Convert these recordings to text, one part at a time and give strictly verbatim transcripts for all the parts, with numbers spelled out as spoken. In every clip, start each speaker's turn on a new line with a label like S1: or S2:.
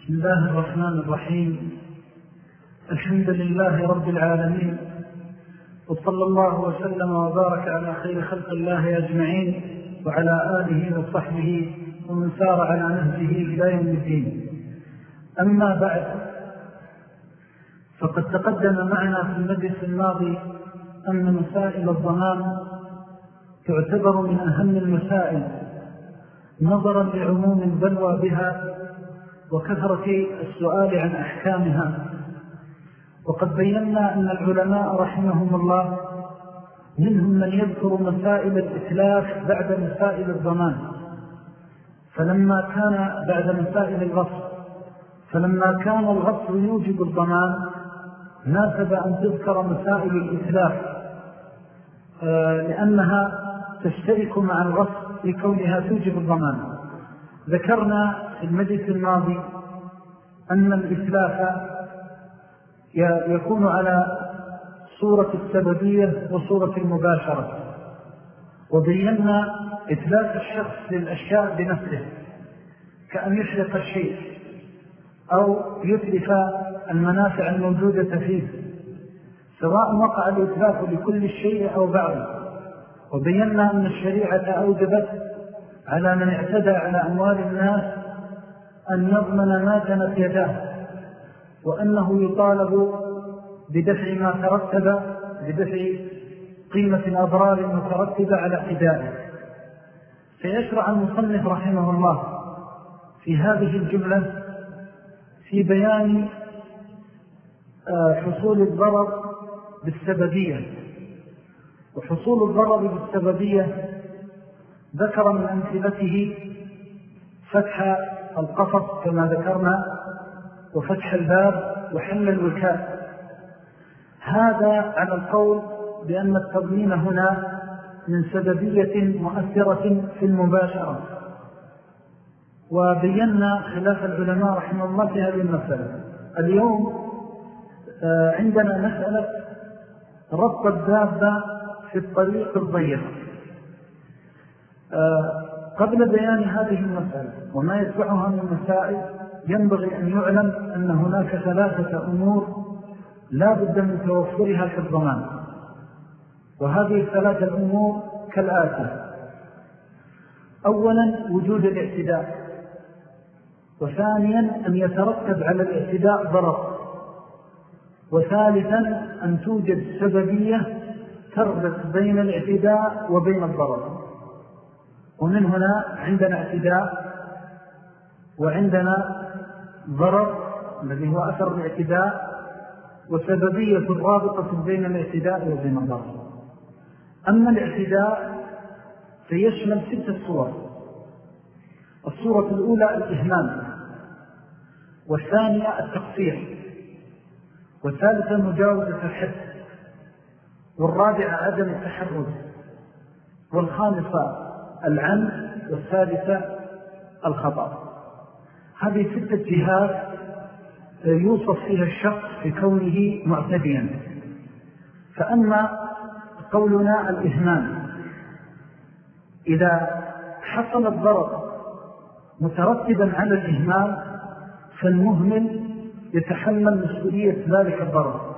S1: بسم الله الرحمن الرحيم. الحمد لله رب العالمين، وصلى الله وسلم وبارك على خير خلق الله أجمعين، وعلى آله وصحبه ومن سار على نهجه إلى يوم الدين. أما بعد، فقد تقدم معنا في المجلس الماضي أن مسائل الضمان تعتبر من أهم المسائل نظرا لعموم البلوى بها وكثرة السؤال عن أحكامها. وقد بينا أن العلماء رحمهم الله منهم من يذكر مسائل الإتلاف بعد مسائل الضمان، فلما كان بعد مسائل الغصب فلما كان الغصب يوجب الضمان ناسب أن تذكر مسائل الإتلاف لأنها تشترك مع الغصب في كونها توجب الضمان. ذكرنا في المجلس الماضي أن الإتلاف يكون على صورة السببية وصورة المباشرة، وبينا إتلاف الشخص للأشياء بنفسه كأن يشرق الشيء أو يتلف المنافع الموجودة فيه، سواء وقع الإتلاف لكل الشيء أو بعضه. وبينا أن الشريعة أوجبت على من اعتدى على أموال الناس أن يضمن ما كانت يداه، وأنه يطالب بدفع ما ترتب بدفع قيمة الأضرار المترتبة على اعتدائه. سيشرع المصنف رحمه الله في هذه الجملة في بيان حصول الضرر بالسببية. وحصول الضرر بالسببية ذكر من أمثلته فتح القفص كما ذكرنا، وفتح الباب، وحل الوكاء. هذا على القول بأن التضمين هنا من سببية مؤثرة في المباشرة. وبينا خلاف العلماء رحمه الله في هذه المسألة. اليوم عندنا مسألة ربط الدابة في الطريق الضيق. قبل بيان هذه المسألة وما يتبعها من مسائل ينبغي أن يعلم أن هناك ثلاثة أمور لا بد من توفرها في الضمان، وهذه الثلاثة الأمور كالآتي: أولا وجود الاعتداء، وثانيا أن يترتب على الاعتداء ضرر، وثالثا أن توجد سببية تربط بين الاعتداء وبين الضرر. ومن هنا عندنا اعتداء وعندنا ضرر الذي هو أثر الاعتداء، وسببية الرابطة بين الاعتداء وبين الضرر. أما الاعتداء فيشمل ستة صور: الصورة الأولى الإهمال، والثانية التقصير، والثالثة مجاوزة الحد، والرابعة عدم التحرز، والخامسة العمد، والثالثة الخطأ. هذه ستة جهات يوصف فيها الشخص في كونه معتديا. فأما قولنا الإهمال، إذا حصل الضرر مترتبا على الإهمال فالمهمل يتحمل مسؤولية ذلك الضرر.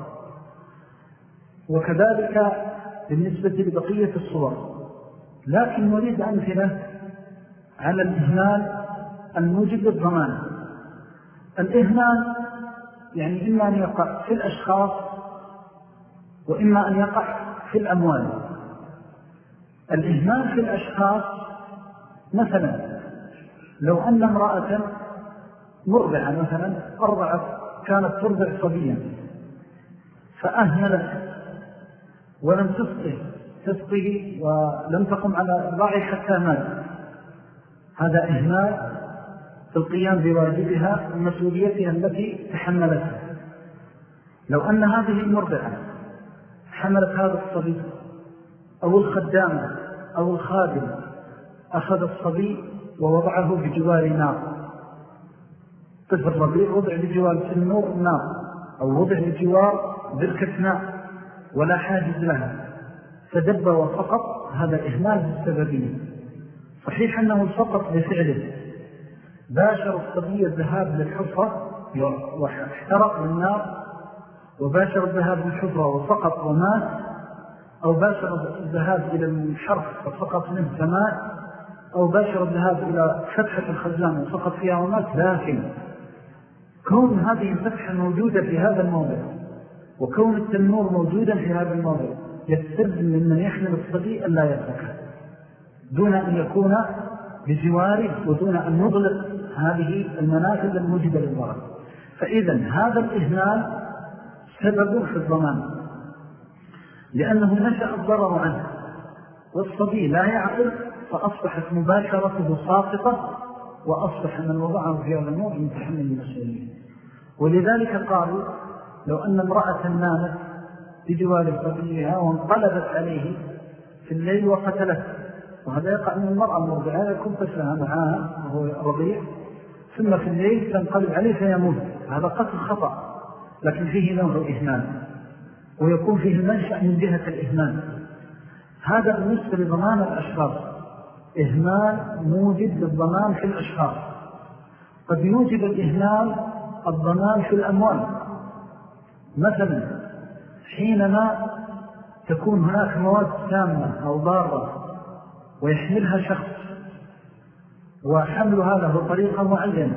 S1: وكذلك بالنسبة لبقية الصور. لكن نريد أمثلة على الإهمال الموجب للضمان. الإهمال يعني إما أن يقع في الأشخاص وإما أن يقع في الأموال. الإهمال في الأشخاص مثلا لو أن امرأة مرضعة مثلا أرضعت كانت ترضع صبيا فأهملت ولم تسقه تسقه ولم تقم على الرعي حتى مات، هذا إهمال في القيام بواجبها ومسؤوليتها التي تحملتها. لو أن هذه المرضعة حملت هذا الصبي أو الخدامة أو الخادم أخذ الصبي ووضعه بجوار نار، طفل ربيع وضع بجوار سنور نار أو وضع بجوار بركة نار ولا حاجز لها فدب وسقط، هذا إهمال بالسببية. صحيح أنه سقط بفعله باشر الصبي الذهاب للحفرة واحترق بالنار، وباشر الذهاب للحفرة وسقط ومات، أو باشر الذهاب إلى الحرف وسقط منه فمات، أو باشر الذهاب إلى فتحة الخزان وسقط فيها ومات. لكن كون هذه الفتحة موجودة في هذا الموضع وكون التنور موجودا في هذا الموضع يستلزم من يحمل الصبي أن لا يتركه دون أن يكون بجواره ودون أن نغلق هذه المنافذ الموجبة للضرر. فإذا هذا الإهمال سبب في الضمان، لأنه نشأ الضرر عنه والصبي لا يعقل، فأصبحت مباشرته ساقطة، وأصبح من وضعه في هذا النوع متحمل المسؤولية. ولذلك قالوا لو أن امرأة نامت بجوار صبيها وانقلبت عليه في الليل وقتلته، وهذا يقع من المرأة المرضعة يكون طفلها معها وهو رضيع، ثم في الليل تنقلب عليه فيموت، هذا قتل خطأ لكن فيه نوع إهمال، ويكون فيه المنشأ من جهة الإهمال. هذا بالنسبة لضمان الأشخاص، إهمال موجب للضمان في الأشخاص. قد يوجب الإهمال الضمان في الأموال، مثلا حينما تكون هناك مواد سامة أو ضارة ويحملها شخص وحملها له طريقة معينة،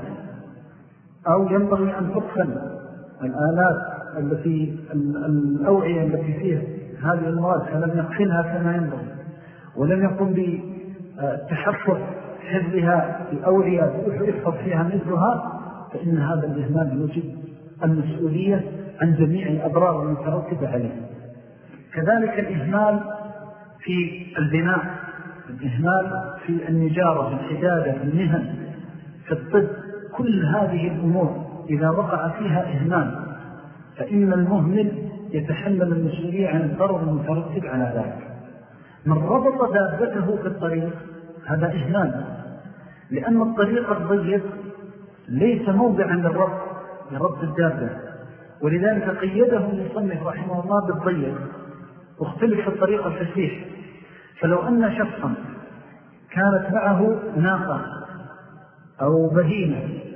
S1: أو ينبغي أن تقفل الآلات التي الأوعية التي فيها هذه المواد فلم يقفلها كما ينبغي ولم يقم بتحفظ حفظها في أوعية يحفظ فيها مثلها، فإن هذا الإهمال يوجب المسؤولية عن جميع الأضرار المترتبة عليه. كذلك الإهمال في البناء، الإهمال في النجارة، في الحدادة، في المهن، في الطب، كل هذه الأمور إذا وقع فيها إهمال فإن المهمل يتحمل المسؤولية عن الضرر المترتب على ذلك. من ربط دابته في الطريق هذا إهمال، لأن الطريق الضيق ليس موضعا للربط لربط الدابة، ولذلك قيده المصنف رحمه الله بالضيق، واختلف الطريق الفسيح. فلو أن شخصا كانت معه ناقة أو بهيمة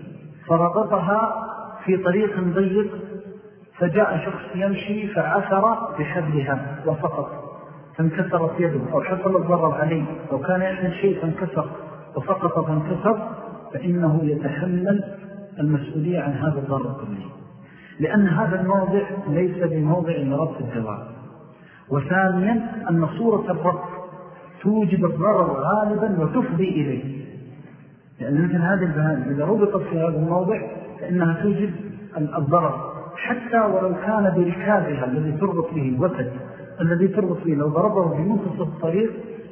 S1: فربطها في طريق ضيق، فجاء شخص يمشي فعثر بحبلها وسقط فانكسرت يده، أو حصل الضرر عليه، أو كان يحمل شيء فانكسر وسقط فانكسر، فإنه يتحمل المسؤولية عن هذا الضرر كله، لأن هذا الموضع ليس بموضع لربط الدواب. وثانيا أن صورة الربط توجب الضرر غالبا وتفضي إليه، لأن مثل هذه البهائم إذا ربطت في هذا الموضع فإنها توجب الضرر، حتى ولو كان بركابها الذي تربط به الوتد الذي تربط به، لو ضربه بمنتصف الطريق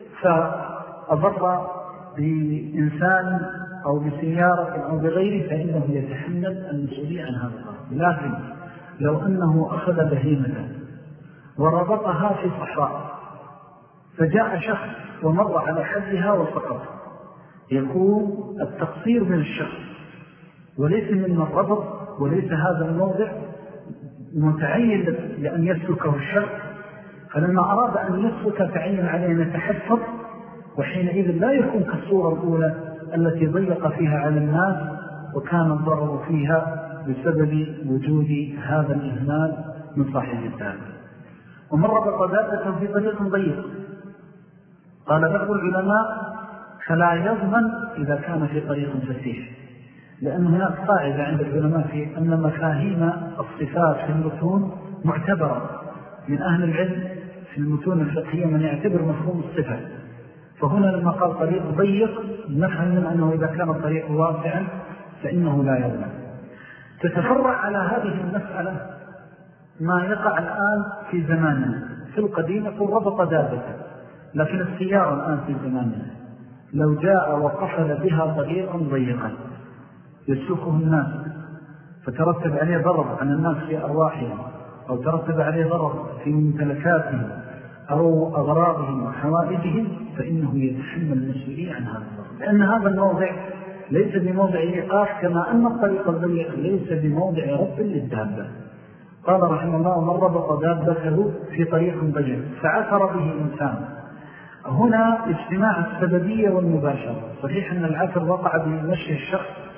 S1: فأضر بإنسان أو بسيارة أو بغيره فإنه يتحمل المسؤولية عن هذا الضرر. لكن لو أنه أخذ بهيمة وربطها في صحراء فجاء شخص ومر على حدها وسقط، يكون التقصير من الشخص وليس من الربط، وليس هذا الموضع متعين لأن يسلكه الشخص. فلما أراد أن يسلك تعين عليه أن يتحفظ، وحينئذ لا يكون كالصورة الأولى التي ضيق فيها على الناس وكان الضرر فيها بسبب وجود هذا الإهمال من صاحب الدابة. ومن ربط دابته في طريق ضيق قال بعض العلماء فلا يضمن إذا كان في طريق فسيح، لأن هناك قاعدة عند العلماء في أن مفاهيم الصفات في المتون معتبرة من أهل العلم في المتون الفقهية من يعتبر مفهوم الصفة. فهنا لما قال طريق ضيق نفهم من أنه إذا كان الطريق واسعا فإنه لا يضمن. تتفرع على هذه المسألة ما يقع الآن في زماننا. في القديم يقول ربط دابته، لكن السيارة الآن في زماننا لو جاء وقفل بها طريقا ضيقا يسلكه الناس فترتب عليه ضرر عن الناس في أرواحهم، أو ترتب عليه ضرر في ممتلكاتهم أو أغراضهم وحوائجهم، فإنه يتحمل المسؤولية عن هذا الضرر، لأن هذا الموضع ليس بموضع إيقاف، كما أن الطريق الضيق ليس بموضع رب للدابة. قال رحمه الله من ربط دابته في طريق ضيق فعثر به إنسان. هنا اجتماع السببية والمباشرة. صحيح أن العثر وقع بمشي الشخص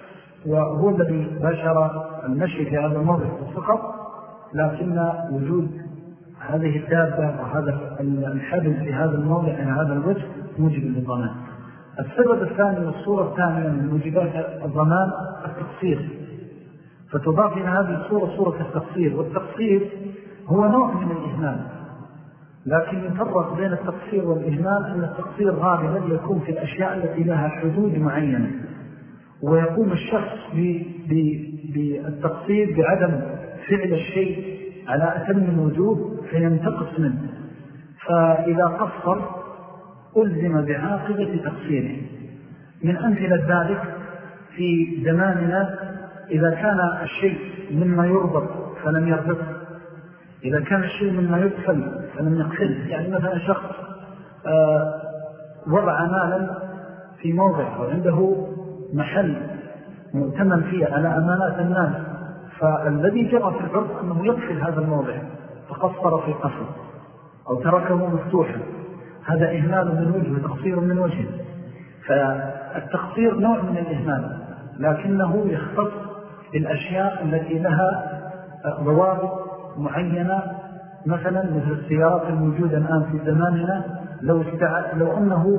S1: وهو الذي باشر المشي في هذا الموضع فقط، لكن وجود هذه الدابة وهذا الحبل في هذا الموضع على هذا الوجه موجب للضمان. السبب الثاني والصورة الثانية من موجبات الضمان التقصير، فتضاف إلى هذه الصورة صورة التقصير، والتقصير هو نوع من الإهمال، لكن يفرق بين التقصير والإهمال أن التقصير غالبا يكون في الأشياء التي لها حدود معينة، ويقوم الشخص بالتقصير بعدم فعل الشيء على أتم الوجوه فينتقص منه، فإذا قصر ألزم بعاقبة تقصيره. من أمثلة ذلك في زماننا إذا كان الشيء مما يربط فلم يربط، إذا كان الشيء مما يقفل فلم يقفل، يعني مثلا شخص آه وضع مالا في موضع وعنده محل مؤتمن فيه على أمانات الناس، فالذي جرى في العرض أنه يقفل هذا الموضع فقصر في قصر أو تركه مفتوحا، هذا إهمال من وجه وتقصير من وجه. فالتقصير نوع من الإهمال، لكنه يختص بالأشياء التي لها ضوابط معينة، مثلا مثل السيارات الموجودة الآن في زماننا، لو, استع... لو أنه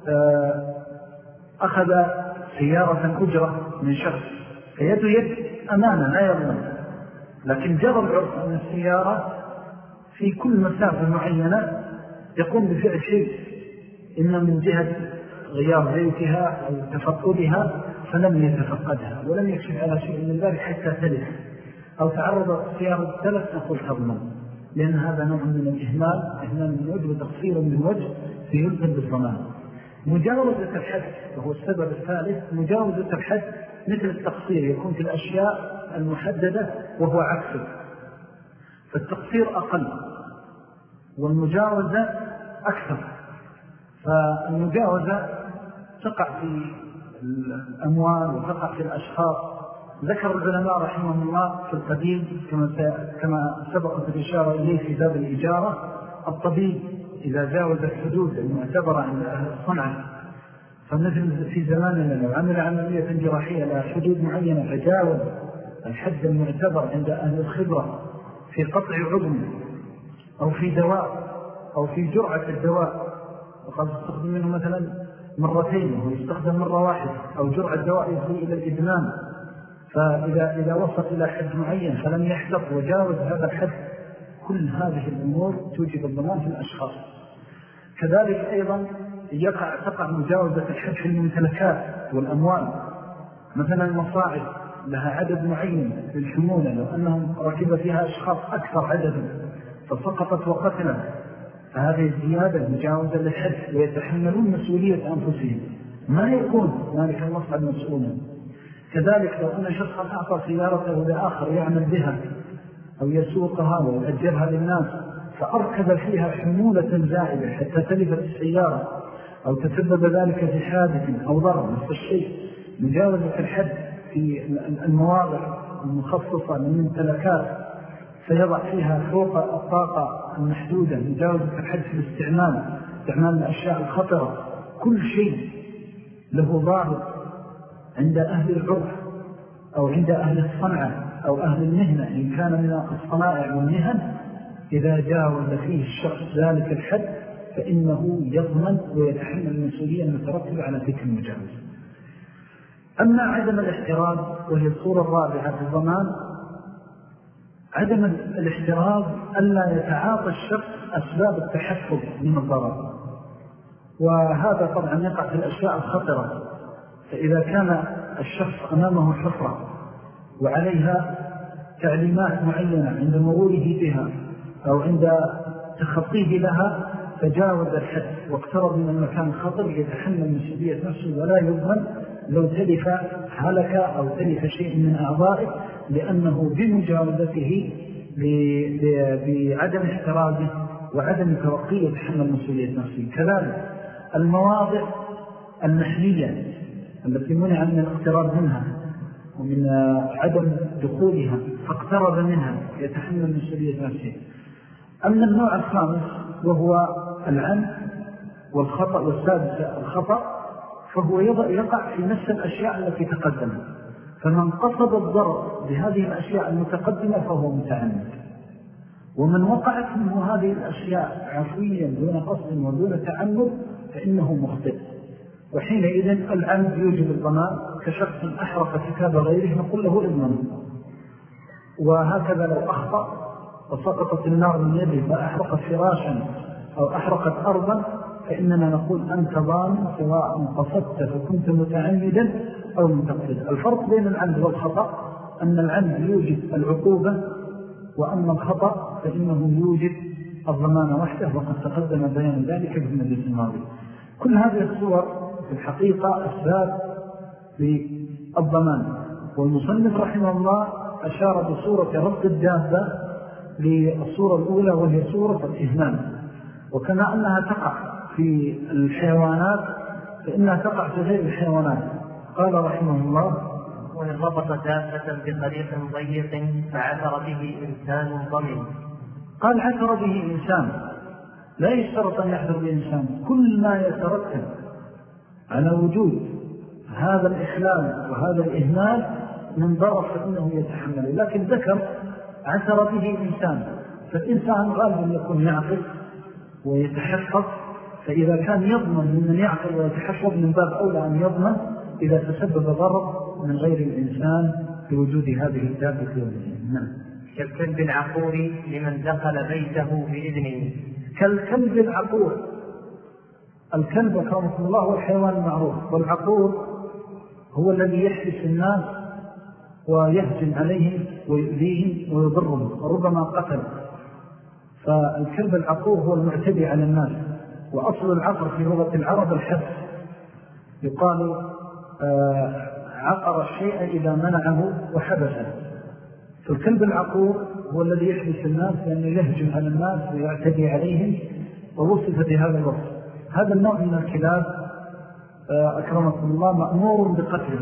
S1: أخذ سيارة أجرة من شخص فيد يد أمانة لا يضمن، لكن جرى العرف أن السيارة في كل مسافة معينة يقوم بفعل شيء، إما من جهة غيار زيتها أو تفقدها فلم يتفقدها ولم يكشف على شيء من ذلك حتى تلف، أو تعرض السيارة التلف نقول تضمن، لأن هذا نوع من الإهمال، إهمال من وجه وتقصير من وجه فيلزم بالضمان. مجاوزة الحد وهو السبب الثالث، مجاوزة الحد مثل التقصير يكون في الأشياء المحددة وهو عكسه، فالتقصير أقل والمجاوزة أكثر. فالمجاوزة تقع في الأموال وتقع في الأشخاص. ذكر العلماء رحمه الله في القديم كما سبقت الإشارة إليه في باب الإجارة، الطبيب إذا جاوز الحدود المعتبرة عند أهل الصنعة، فمثل في زماننا لو عمل عملية جراحية لها حدود معينة فجاوز الحد المعتبر عند أهل الخبرة في قطع عظم أو في دواء أو في جرعة الدواء، وقد يستخدم منه مثلا مرتين وهو يستخدم مرة واحدة، أو جرعة الدواء يفضي إلى الإدمان، فإذا إذا وصل إلى حد معين فلم يحدث وجاوز هذا الحد، كل هذه الأمور توجب الضمان في الأشخاص. كذلك أيضا يقع تقع مجاوزة الحد في الممتلكات والأموال، مثلا المصاعد لها عدد معين للحمولة، لو أنهم ركب فيها أشخاص أكثر عددا فسقطت وقتلا، فهذه الزيادة مجاوزة للحد ويتحملون مسؤولية أنفسهم، ما يكون ذلك المصعد مسؤولا. كذلك لو أن شخصا أعطى سيارته لآخر يعمل بها أو يسوقها ويؤجرها للناس فأركب فيها حمولة زائدة حتى تلفت السيارة أو تسبب ذلك في حادث أو ضرر، نفس الشيء مجاوزة الحد في المواضع المخصصة للممتلكات فيضع فيها فوق الطاقة المحدودة، مجاوزة الحد في الاستعمال، استعمال الأشياء الخطرة، كل شيء له ضابط عند أهل العرف أو عند أهل الصنعة أو أهل المهنة إن كان من الصنائع والمهن. إذا جاوز فيه الشخص ذلك الحد فإنه يضمن ويتحمل المسؤولية المترتبة على تلك المجاوزة. أما عدم الاحتراز وهي الصورة الرابعة في الضمان، عدم الاحتراز ألا يتعاطى الشخص أسباب التحفظ من الضرر، وهذا طبعا يقع في الأشياء الخطرة. فإذا كان الشخص أمامه حفرة وعليها تعليمات معينة عند مروره بها أو عند تخطيه لها فجاوز الحد واقترب من المكان الخطر، يتحمل مسؤولية نفسه ولا يضمن لو تلف هلك أو تلف شيء من أعضائه، لأنه بمجاوزته بعدم احترازه وعدم توقيه يتحمل مسؤولية نفسه. كذلك المواضع النحلية التي منع من الاقتراب منها ومن عدم دخولها فاقترب منها يتحمل مسؤولية نفسه. أما النوع الخامس وهو العمد والخطأ والسادس الخطأ، فهو يقع في نفس الأشياء التي تقدمت، فمن قصد الضرر بهذه الأشياء المتقدمة فهو متعمد، ومن وقعت منه هذه الأشياء عفويا دون قصد ودون تعمد فإنه مخطئ، وحينئذ العمد يوجب الضمان كشخص أحرق كتاب غيره نقول له إضمن. وهكذا لو أخطأ وسقطت النار من يده فأحرقت فراشا أو أحرقت أرضا فإننا نقول أنت ضامن سواء قصدت فكنت متعمدا أو متقصدا. الفرق بين العمد والخطأ أن العمد يوجب العقوبة، وأما الخطأ فإنه يوجب الضمان وحده، وقد تقدم بيان ذلك في المجلس الماضي. كل هذه الصور في الحقيقة أسباب للضمان، والمصنف رحمه الله أشار بصورة ربط الدابة للصورة الأولى وهي صورة الإهمال، وكما أنها تقع في الحيوانات فإنها تقع في غير الحيوانات. قال رحمه الله:
S2: وإن ربط دابة بطريق ضيق فعثر به إنسان ضمن.
S1: قال عثر به إنسان، لا يشترط أن يحضر به إنسان، كل ما يترتب على وجود هذا الإخلال وهذا الإهمال من ضرر فإنه يتحمل. لكن ذكر عثر به إنسان، فالإنسان غالبا يكون يعقل ويتحفظ، فإذا كان يضمن من يعقل ويتحفظ من باب أولى أن يضمن إذا تسبب ضرر من غير الإنسان بوجود هذه الدابة والجن. نعم.
S2: كالكلب العقور لمن دخل بيته بإذنه.
S1: كالكلب العقور، الكلب كرمكم الله هو الحيوان المعروف، والعقور هو الذي يحبس الناس ويهجم عليهم ويؤذيهم ويضرهم وربما قتل. فالكلب العقور هو المعتدي على الناس، وأصل العقر في لغة العرب الحبس، يقال آه عقر الشيء إذا منعه وحبسه. فالكلب العقور هو الذي يحبس الناس لأنه يهجم على الناس ويعتدي عليهم، ووصف بهذا الوصف. هذا النوع من الكلاب آه أكرمكم الله مأمور بقتله.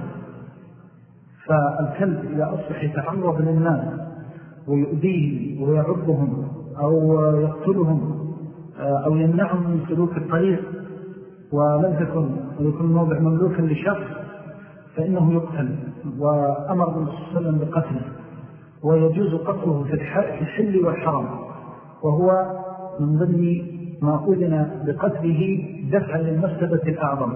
S1: فالكلب إذا أصبح يتعرض للناس ويؤذيهم ويعضهم أو يقتلهم أو يمنعهم من سلوك الطريق ولم تكن ويكون موضع مملوكا لشخص فإنه يقتل، وأمر النبي صلى الله عليه وسلم بقتله، ويجوز قتله في الحل والحرم، وهو من ضمن ما أذن بقتله دفعا للمفسدة الأعظم.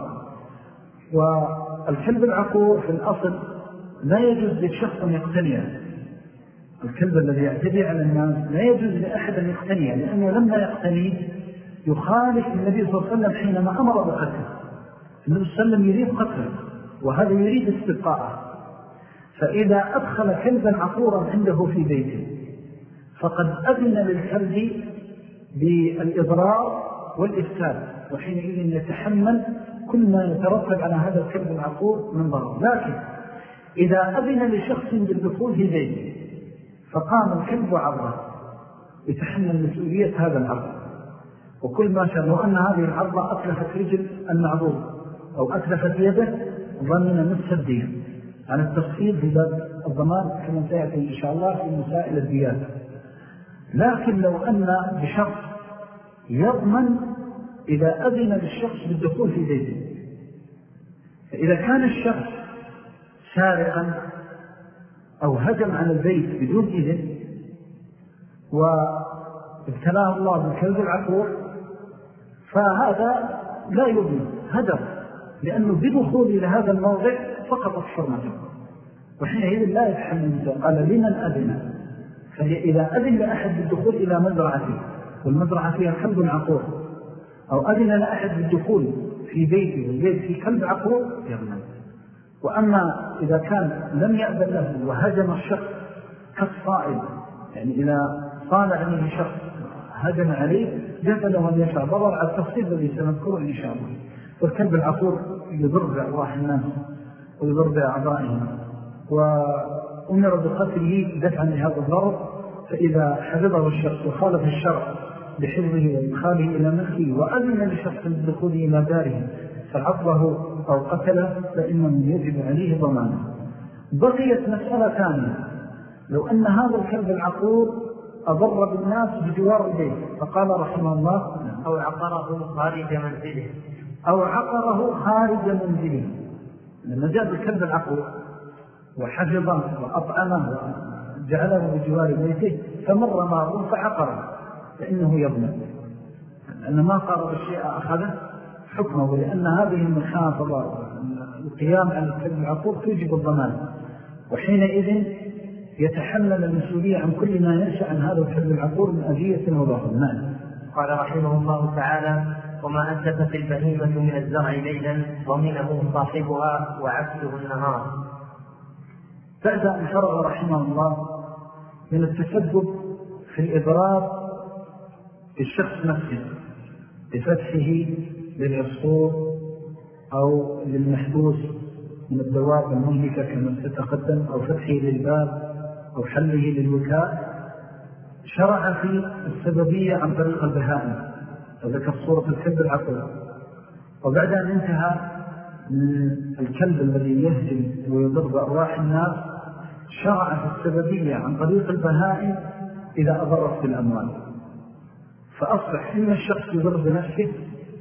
S1: والكلب العقور في الأصل لا يجوز لشخص أن يقتنيه، الكلب الذي يعتدي على الناس لا يجوز لأحد أن يقتنيه، لأنه لما يقتنيه يخالف النبي صلى الله عليه وسلم حينما أمر بقتله. النبي صلى الله عليه وسلم يريد قتله وهذا يريد استبقاءه، فإذا أدخل كلبا عقورا عنده في بيته فقد أذن للكلب بالإضرار والإفساد، وحينئذ يتحمل كل ما يترتب على هذا الكلب العقور من ضرر. لكن إذا أذن لشخص بالدخول في بيته فقام الكلب عرضه يتحمل مسؤولية هذا العرض، وكل ما شاء الله أن هذه العرضة أتلفت رجل المعروض أو أتلفت يده ظننا نصف الدين، عن التفصيل في باب الضمان كما سيأتي إن شاء الله في مسائل الديات. لكن لو أن بشخص يضمن إذا أذن للشخص بالدخول في بيته، فإذا كان الشخص سارقا أو هجم على البيت بدون إذن وابتلاه الله بالكلب العقور فهذا لا يضمن هدف، لأنه بدخول إلى هذا الموضع سقطت حرمته، وحينئذ لا يتحمل. قال لمن أذن، فإذا أذن لأحد بالدخول إلى مزرعته والمزرعة فيها كلب عقور، أو أذن لأحد بالدخول في بيته والبيت في كلب عقور يضمن. وأما إذا كان لم يأذن له وهجم الشخص كالصائل، يعني إذا صال عليه شخص هجم عليه جاز له أن يشعر ضرر على التفصيل الذي سنذكره إن شاء الله. والكلب العقور يضر بأرواح الناس ويضر بأعضائهم، وأمر بقتله دفعا لهذا الضرر. فإذا حفظه الشخص وخالف الشرع بحفظه وإدخاله إلى ملكه وأذن لشخص بالدخول إلى داره فعضه أو قتله فإنه يجب عليه ضمانه. بقيت مسألة ثانية، لو أن هذا الكلب العقور أضر بالناس بجوار البيت، فقال رحمه الله:
S2: أو عقره خارج منزله،
S1: أو عقره خارج منزله. لما جاء الكلب العقور وحفظه وأطعمه وجعله بجوار بيته فمر مار فعقره فإنه يضمن، لأن ما قرر الشيء أخذه حكمه، لأن هذه المحافظة القيام على الكلب العقور توجب الضمان، وحينئذ يتحمل المسؤولية عن كل ما ينشأ عن هذا الكلب العقور من أذية وضغط. نعم.
S2: قال رحمه الله تعالى: وما أنتفت البهيمة من الزرع ليلا ضمنه صاحبها وعكسه النهار.
S1: بعد أن فرغ رحمه الله من التسبب في الإضرار بالشخص نفسه بفتحه للعصفور أو للمحبوس من الدواب المهلكة كما ستقدم، أو فتحه للباب أو حله للوكاء، شرع في السببية عن طريق البهائم، وذكر صورة الكلب العقور. وبعد أن انتهى من الكلب الذي يهجم ويضر بأرواح الناس، شرع في السببية عن طريق البهائم إذا أضرت بالأموال، فأصبح إما الشخص يضر بنفسه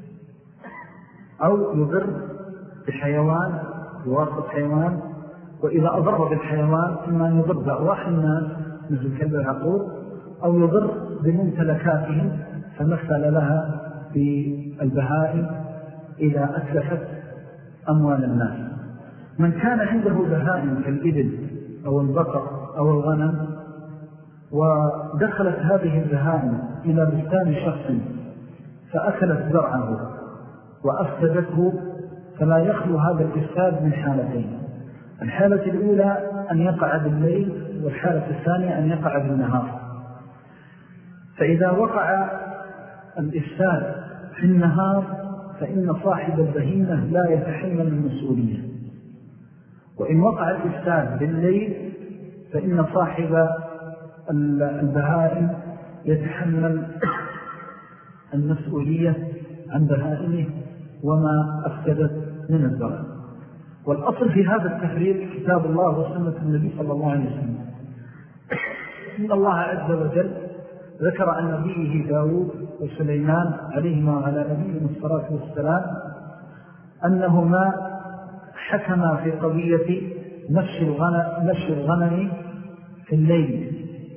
S1: أو يضر بحيوان بواسطة حيوان، وإذا أضر بالحيوان إما أن يضر بأرواح الناس مثل كلب العقور، أو يضر بممتلكاتهم فمثل لها بالبهائم إذا أتلفت أموال الناس. من كان عنده بهائم كالإبل أو البقر أو الغنم ودخلت هذه البهائم إلى بستان شخص فأكلت زرعه وأفسدته، فلا يخلو هذا الإفساد من حالتين: الحالة الأولى أن يقع بالليل، والحالة الثانية أن يقع بالنهار. فإذا وقع الإفساد في النهار فإن صاحب البهيمة لا يتحمل المسؤولية، وإن وقع الإفساد بالليل فإن صاحب البهائم يتحمل المسؤولية عن بهائمه وما أفسدت من الزرع. والأصل في هذا التفريق كتاب الله وسنة النبي صلى الله عليه وسلم. إن الله عز وجل ذكر عن نبيه داود وسليمان عليهما وعلى نبيهم الصلاة والسلام أنهما حكما في قضية نشر الغنم, نشر الغنم في الليل،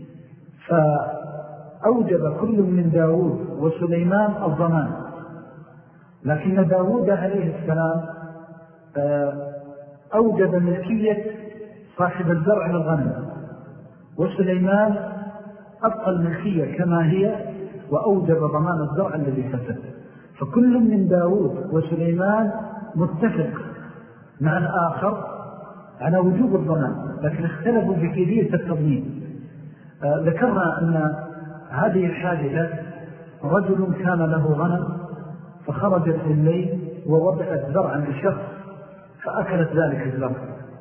S1: فأوجب كل من داود وسليمان الضمان، لكن داود عليه السلام أوجب ملكية صاحب الزرع للغنم، وسليمان أبقى الملكية كما هي وأوجب ضمان الزرع الذي فسد. فكل من داود وسليمان متفق مع الآخر على وجوب الضمان، لكن اختلفوا في كيفية التضمين. آه ذكرنا أن هذه الحادثة رجل كان له غنم فخرجت في الليل ووضعت زرعا لشخص فأكلت ذلك الزرع،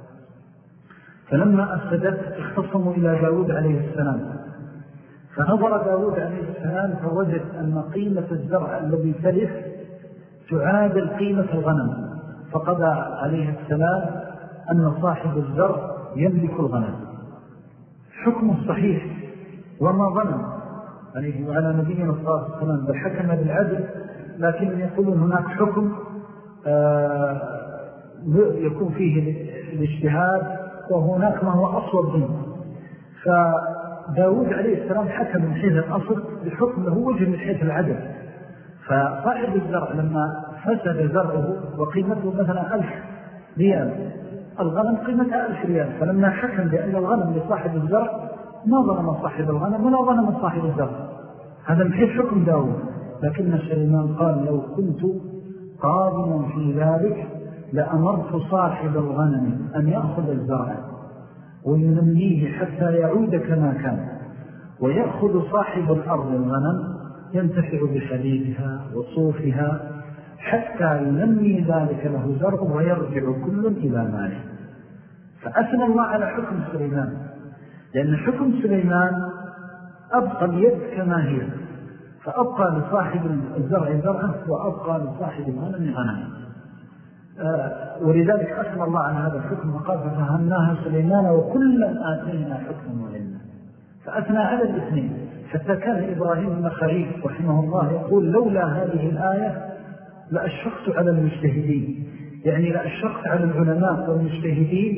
S1: فلما أفسدت اختصموا إلى داود عليه السلام، فنظر داود عليه السلام فوجد أن قيمة الزرع الذي تلف تعادل قيمة الغنم، فقضى عليه السلام أن صاحب الزرع يملك الغنم. حكم صحيح وما ظلم عليه وعلى نبينا الصلاة والسلام بل حكم بالعدل، لكن يقولون هناك حكم آه يكون فيه الاجتهاد، وهناك ما هو أصوب منه. فداود عليه السلام حكم من حيث الأصل بحكم له وجه من حيث العدل. فصاحب الزرع لما فسد زرعه وقيمته مثلا ألف ريال، الغنم قيمتها ألف ريال، فلما حكم بأن الغنم لصاحب الزرع ما ظلم صاحب الغنم ولا ظلم صاحب الزرع، هذا من حيث حكم داود. لكن سليمان قال: لو كنت قادما في ذلك لأمرت صاحب الغنم أن يأخذ الزرع وينميه حتى يعود كما كان، ويأخذ صاحب الأرض الغنم ينتفع بحليبها وصوفها حتى ينمي ذلك له زرع ويرجع كل إلى ماله. فأثنى الله على حكم سليمان، لأن حكم سليمان أبقى اليد كما هي، فأبقى لصاحب الزرع زرعه وأبقى لصاحب الغنم غنمه. آه ولذلك أثنى الله على هذا الحكم وقال: ففهمناها سليمان وكلا آتينا حكما وعلما. فأثنى على الاثنين، حتى كان إبراهيم النخعي رحمه الله يقول: لولا هذه الآية لأشفقت على المجتهدين، يعني لأشفقت على العلماء والمجتهدين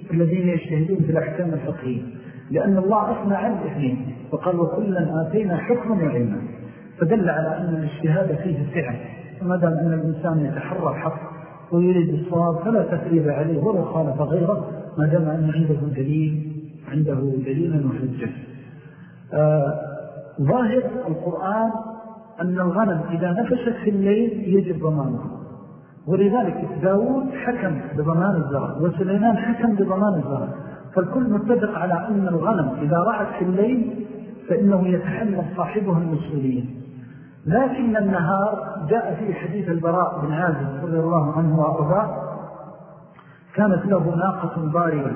S1: الذين يجتهدون في الأحكام الفقهية، لأن الله أثنى عن الاثنين وقال وكلا آتينا حكما وعلما، فدل على أن الاجتهاد فيه سعة. وما دام أن الإنسان يتحرى الحق ويريد الصواب فلا تثريب عليه ولا خالف غيره، ما دام أن عنده دليل عنده دليلا وحجة. آه ظاهر القرآن أن الغنم إذا نفشت في الليل يجب ضمانه، ولذلك داود حكم بضمان الزرع وسليمان حكم بضمان الزرع، فالكل متفق على أن الغنم إذا رعت في الليل فإنه يتحمل صاحبها المسؤولية. لكن النهار جاء في حديث البراء بن عازب رضي الله عنه وأرضاه، كانت له ناقة ضارية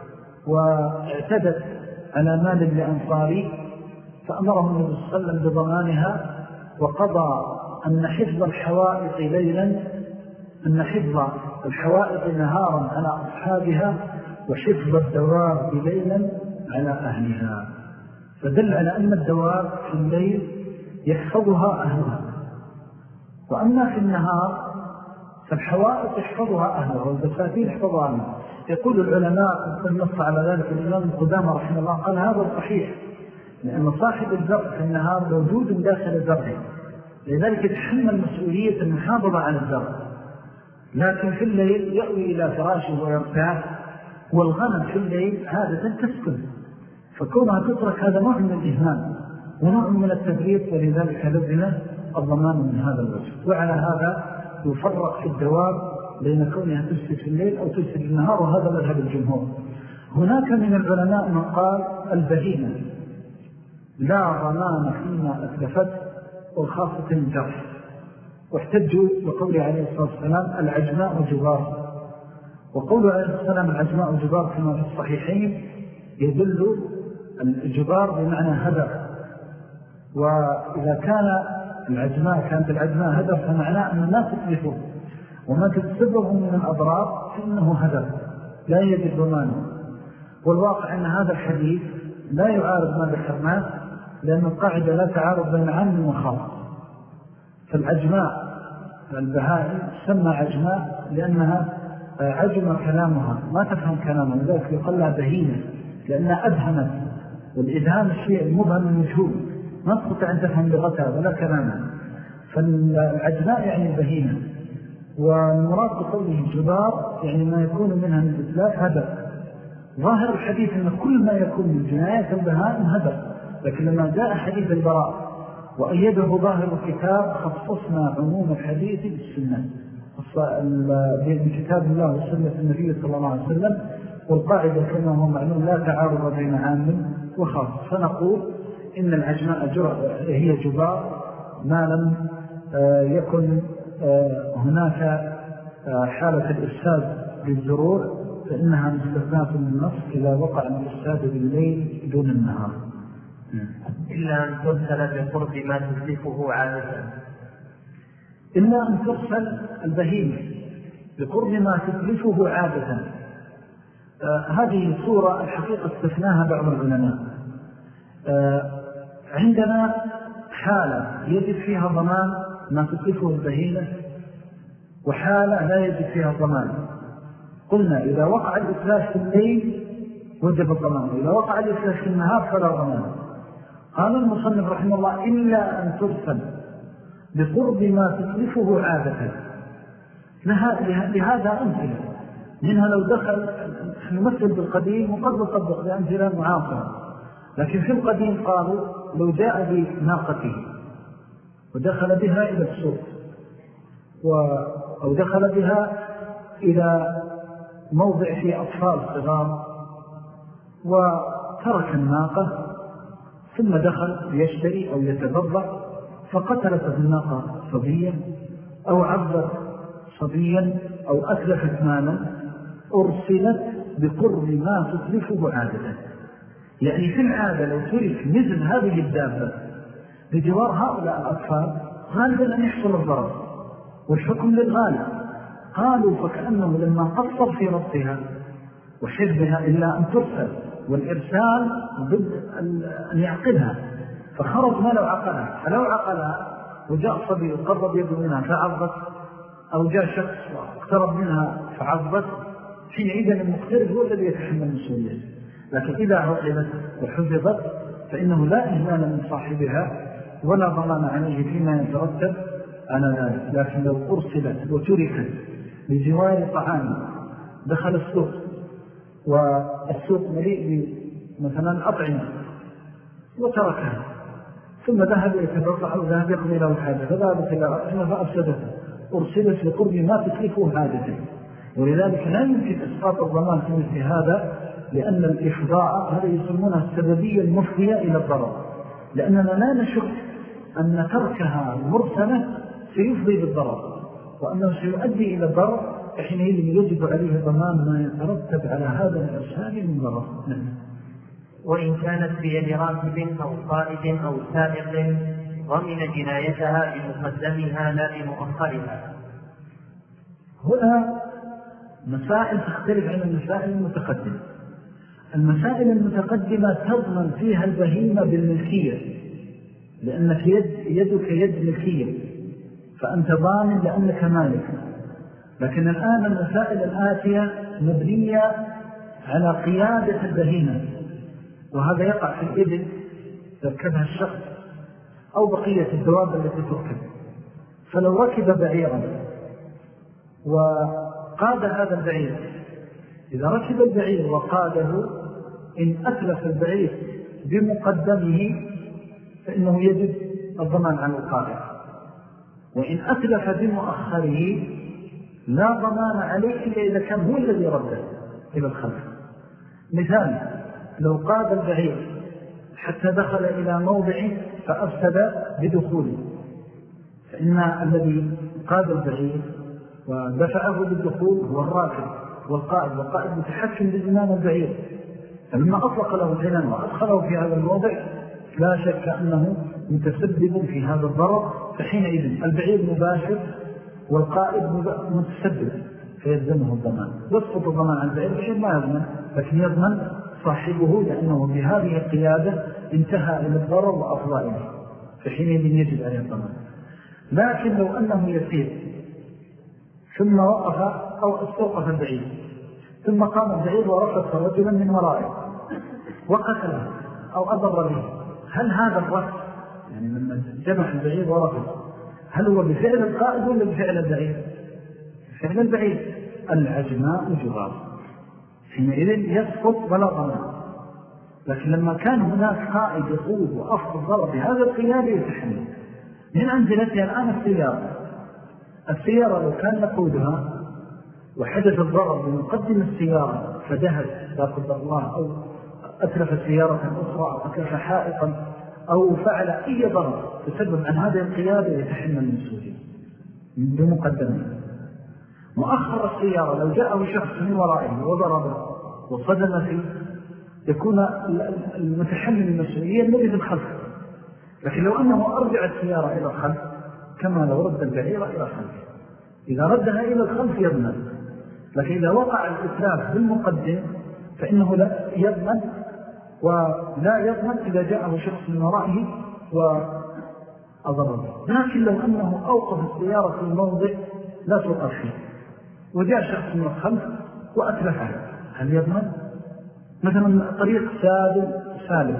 S1: واعتدت على مال لأنصاري، فأمره النبي صلى الله عليه وسلم بضمانها، وقضى أن حفظ الحوائط ليلا أن حفظ الحوائط نهارا على أصحابها وحفظ الدواب ليلا على أهلها، فدل على أن الدواب في الليل يحفظها أهلها، وأما في النهار فالحوائط يحفظها أهلها والبساتين يحفظها أهلها. يقول العلماء النص على ذلك الإمام القدامى رحمه الله قال هذا صحيح، لأن صاحب الزرع في النهار موجود داخل الزرع، لذلك يتحمل مسؤولية المحافظة على الزرع، لكن في الليل يأوي إلى فراشه ويرتاح. والغنم في الليل عادة تسكن، فكونها تترك هذا نوع من الإهمال ونوع من التفريط، ولذلك لزم الضمان من هذا الوجه. وعلى هذا يفرق في الدواب بين كونها تسكن في الليل أو تسكن في النهار، وهذا مذهب الجمهور. هناك من العلماء من قال البهيمة لا ضمان فيما أتلفت وخاصة الجرح، واحتجوا بقوله عليه الصلاة والسلام العجماء جبار، وقوله عليه الصلاة والسلام العجماء جبار كما في الصحيحين يدل الجبار بمعنى هدر، وإذا كان العجماء كانت العجماء هدر فمعناه أن ما تتلفه وما تتسبب من الأضرار فإنه هدر لا يجب ضمانه. والواقع أن هذا الحديث لا يعارض ما ذكرناه، لأن القاعدة لا تعارض بين عام وخاص. فالعجماء البهائم سمى عجماء لأنها عجم كلامها ما تفهم كلامها، لذلك يقال لها بهيمة لأنها أدهمت، والإدهام الشيء المبهم المجهول ما تستطيع أن تفهم لغتها ولا كلامها، فالعجماء يعني البهيمة. والمراد بقوله الجبار يعني ما يكون منها من الإتلاف هدر. ظاهر الحديث أن كل ما يكون من جناية البهائم هدر، لكن لما جاء حديث البراء وأيده ظاهر الكتاب خصصنا عموم الحديث بالسنة بكتاب الله وسنة النبي صلى الله عليه وسلم، والقاعدة كما هو معلوم لا تعارض بين عام وخاص. فنقول إن العجماء هي جبار ما لم يكن هناك حالة الإفساد للزروع، فإنها مستثناة من النص إذا وقع الإفساد بالليل دون النهار،
S2: إلا أن ترسل بقرب ما تسلفه عادة
S1: إلا أن ترسل البهيمة بقرب ما تسلفه عادة. آه هذه صورة الحقيقة استثناها بعض العلماء. آه عندنا حالة يجب فيها ضمان ما تسلفه البهيمة، وحالة لا يجب فيها ضمان. قلنا إذا وقع الإتلاف في الليل وجب الضمان، إذا وقع الإتلاف في النهار فلا ضمان. قال المصنف رحمه الله إلا أن ترسل بقرب ما تسلفه عادة. لهذا أمثلة منها لو دخل نمثل بالقديم وقد نطبق بأمثلة معاصرة، لكن في القديم قالوا لو جاء بناقته ودخل بها إلى السوق أو دخل بها إلى موضع فيه أطفال صغار وترك الناقة ثم دخل يشتري أو يتبضع فقتلت الناقة صبيا أو عبدت صبيا أو أتلفت مالا، أرسلت بقرب ما تتلفه عادة. يعني في العادة لو ترك مثل هذه الدابة بجوار هؤلاء الأطفال غالبا أن يحصل الضرر والحكم للغالب. قالوا فكأنه لما قصر في ربطها وحفظها إلا أن ترسل، والإرسال ضد أن يعقلها، فخرج ما لو عقلها. فلو عقلها وجاء صبي وقرب يده منها فعضت، أو جاء شخص واقترب منها فعضت، حينئذ المقترض هو الذي يتحمل مسؤوليته. لكن إذا عقلت وحفظت فإنه لا إهمال من صاحبها ولا ضمان عليه فيما يترتب على ذلك. لكن لو أرسلت وتركت بجوار طعام دخل السوق والسوق مليء مثلا أطعمة وتركها ثم ذهب يتبرع أو ذهب يقضي له حاجة فذهبت إلى أطعمة فأفسدتها أرسلت لقرب ما تكلفه حاجته. ولذلك لا يمكن إسقاط الضمان في مثل هذا، لأن الإفضاء هذا يسمونها السببية المفضية إلى الضرر، لأننا لا نشك أن تركها المرسلة سيفضي بالضرر وأنه سيؤدي إلى الضرر، حينئذ يجب عليه ضمان ما يترتب على هذا الإرسال من ضرر.
S2: وإن كانت بيد راكب أو قائد أو سائق ضمن جنايتها بمقدمها لا بمؤخرها.
S1: هنا مسائل تختلف عن المسائل المتقدمة. المسائل المتقدمة تضمن فيها البهيمة بالملكية، لأنك يد يدك يد ملكية فأنت ضامن لأنك مالك. لكن الآن المسائل الآتية مبنية على قيادة البهيمة، وهذا يقع في الإبل تركبها الشخص أو بقية الدواب التي تركب. فلو ركب بعيرا وقاد هذا البعير، إذا ركب البعير وقاده إن أتلف البعير بمقدمه فإنه يجب الضمان على القائد، وإن أتلف بمؤخره لا ضمان عليه إلا إذا كان هو الذي رده إلى الخلف. مثال: لو قاد البعير حتى دخل إلى موضع فأفسد بدخوله، فإن الذي قاد البعير ودفعه بالدخول هو الراكب والقائد، والقائد متحكم بزمان البعير، فلما أطلق له الجنان وأدخله في هذا الموضع لا شك أنه متسبب في هذا الضرر، فحينئذ البعير مباشر والقائد متسبب فيلزمه الضمان. يسقط الضمان عن البعير، البعير ما يضمن، لكن يضمن صاحبه لأنه بهذه القيادة انتهى إلى الضرر وأفضى إليه، فحينئذ يجب عليه الضمان. لكن لو أنه يسير ثم وقف أو استوقف البعير ثم قام البعير ورفض رجلا من ورائه وقتله أو أضر به، هل هذا الرفض يعني لما جمع البعير ورفض هل هو بفعل القائد ولا بفعل البعير؟ فعل البعير. العجماء جرار، حينئذ يسقط ولا ضمان. لكن لما كان هناك قائد يقود وأفضل ضرر بهذا القيادة يتحمل. من أنزلتها الآن السيارة السيارة لو كان يقودها وحدث الضرر بمقدم السيارة فدهت لا قدر الله أو أتلف سيارة أخرى أو أتلف حائطا أو فعل أي ضرر تسبب عن هذه القيادة يتحمل المسؤولية بمقدمه. مؤخر السيارة لو جاءه شخص من ورائه وضربه وصدم فيه يكون المتحمل المسؤولية الذي في الخلف. لكن لو أنه أرجع السيارة إلى الخلف كما لو رد البعير إلى الخلف، إذا ردها إلى الخلف يضمن. لكن إذا وقع الإتلاف بالمقدم فإنه لا يضمن، ولا يضمن إذا جاءه شخص من ورائه وأضربه. لكن لو أنه أوقف السيارة في الموضع لا توقف فيه وجاء شخص من الخلف وأتلفه، هل يضمن؟ مثلا طريق سالم سالم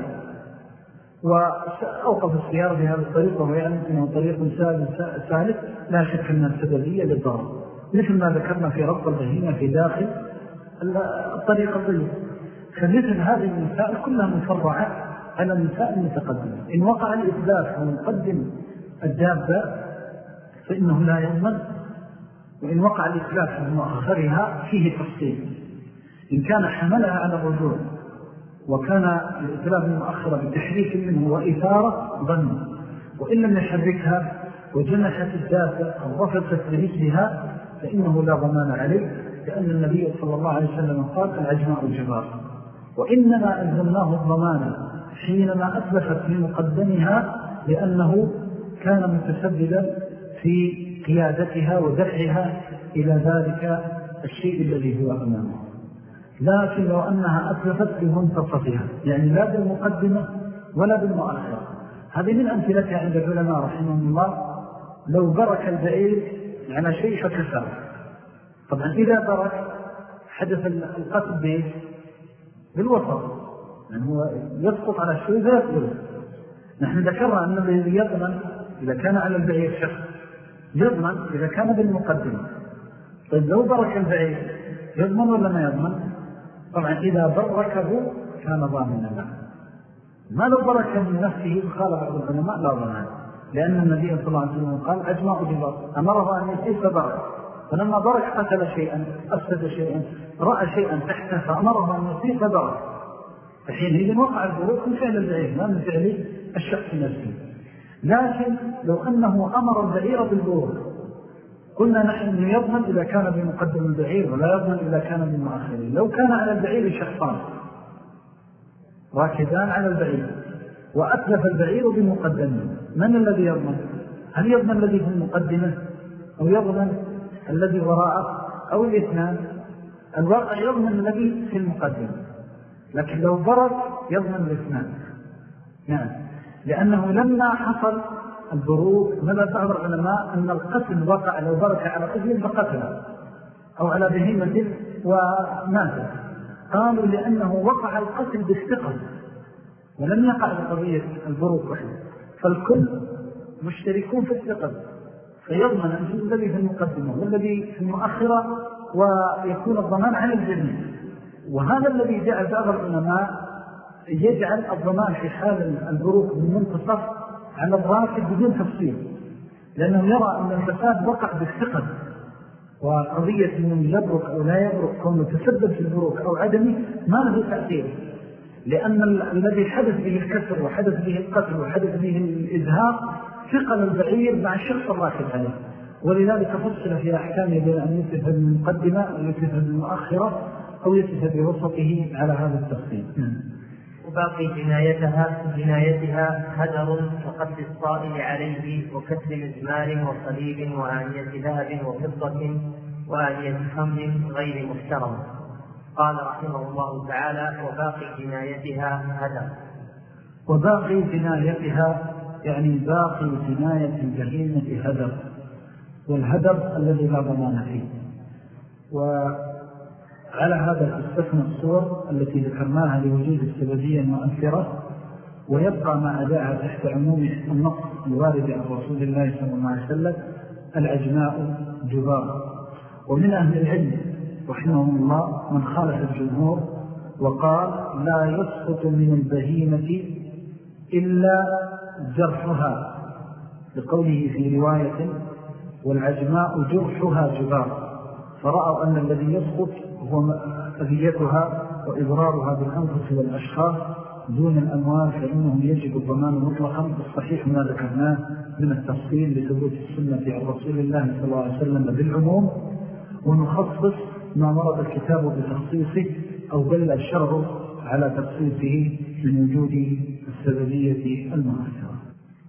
S1: وأوقف السيارة في هذا الطريق وهو يعلم أنه طريق سالم لا شك أنها سببية للضرر، مثل ما ذكرنا في ربط البهيمة في داخل الطريق الضيق. فمثل هذه المسائل كلها مفرعة على المسائل المتقدمة. إن وقع الإثبات ومقدم الدابة فإنه لا يضمن، وإن وقع الإثبات ومؤخرها فيه تفصيل. إن كان حملها على الرجوع وكان الإتلاف المؤخرة بتحريك منه وإثارة ضمن، وإن لم يحركها وجنحت الدابة أو رفضت برجلها فإنه لا ضمان عليه، لأن النبي صلى الله عليه وسلم قال العجماء الجبار. وإنما ألزمناه الضمان حينما أتلفت من مقدمها لأنه كان متسببا في قيادتها ودفعها إلى ذلك الشيء الذي هو أمامه. لكن لو أنها أتلفت بمنتصفها يعني لا بالمقدمة ولا بالمؤخرة، هذه من أمثلتها عند العلماء رحمهم الله. لو برك البعير على شيء فكسر، طبعا إذا برك حدث القتل به بالوسط، يعني هو يسقط على الشيء فيقتله. نحن ذكرنا أن الذي يضمن إذا كان على البعير شخص يضمن إذا كان بالمقدمة. طيب لو برك البعير يضمن ولا ما يضمن؟ طبعا إذا بركه كان ضامنا له. ما لو برك من نفسه قال بعض العلماء لا ضمان، لأن النبي صلى الله عليه وسلم قال أجمع جبار أمره أن يسيس برك، فلما برك قتل شيئا أفسد شيئا رأى شيئا تحته فأمره أن يسيس برك، فحينئذ وقع البروك من فعل البعير لا من فعل الشخص نفسه. لكن لو أنه أمر البعير بالبروك قلنا نحن يضمن إذا كان بمقدم البعير ولا يضمن إذا كان بمؤخره. لو كان على البعير شخصان راكدان على البعير وأتلف البعير بمقدمه، من الذي يضمن؟ هل يضمن الذي في المقدمة أو يضمن الذي وراءه أو الاثنان؟ الواقع يضمن الذي في المقدمة، لكن لو برك يضمن الاثنان. نعم، لأنه لما حصل البروك ماذا بعض العلماء أن القتل وقع لو برك على قتل فقتله أو على بهيمة وماتت، قالوا لأنه وقع القتل بالثقل ولم يقع بقضية البروك وحده، فالكل مشتركون في الثقل، فيضمن أن يكون الذي في المقدمة والذي في المؤخرة ويكون الضمان عن الجميع. وهذا الذي جعل بعض العلماء يجعل الضمان في حال البروك بالمنتصف على الراكب بدون تفصيل، لأنه يرى أن الفساد وقع بالثقل، وقضية من يبرك أو لا يبرك كونه تسبب في البروك أو عدمه ما له تأثير، لأن الذي حدث به الكسر وحدث به القتل وحدث به الإزهاق ثقل البعير مع الشخص الراكب عليه، ولذلك فصل في أحكامه بين أن يتف بالمقدمة أو يتف بالمؤخرة أو يتف بوسطه على هذا التفصيل.
S2: وباقي جنايتها جنايتها هدر كقتل الصائل عليه وكسر مزمار وصليب وآنية ذهب وفضة وآنية خمر غير محترم. قال رحمه الله تعالى وباقي جنايتها هدر.
S1: وباقي جنايتها يعني باقي جناية الجريمة هدر، والهدر الذي لا ضمان فيه. وعلى هذا تستثنى الصور التي ذكرناها لوجود السببية المؤثرة، ويبقى ما أداها تحت عموم النص الوارد عن رسول الله صلى الله عليه وسلم العجماء جبار. ومن أهل العلم رحمهم الله من خالف الجمهور وقال لا يسقط من البهيمة إلا جرحها، لقوله في رواية والعجماء جرحها جبار، فرأوا أن الذي يسقط هو أذيتها وإضرارها بالأنفس والأشخاص دون الأموال، فإنه يجب الضمان مطلقا. الصحيح ما ذكرناه من التفصيل لثبوت السنة عن رسول الله صلى الله عليه وسلم بالعموم، ونخصص ما ورد الكتاب بتخصيصه أو دل الشرع على تخصيصه من وجود السببية المؤثرة.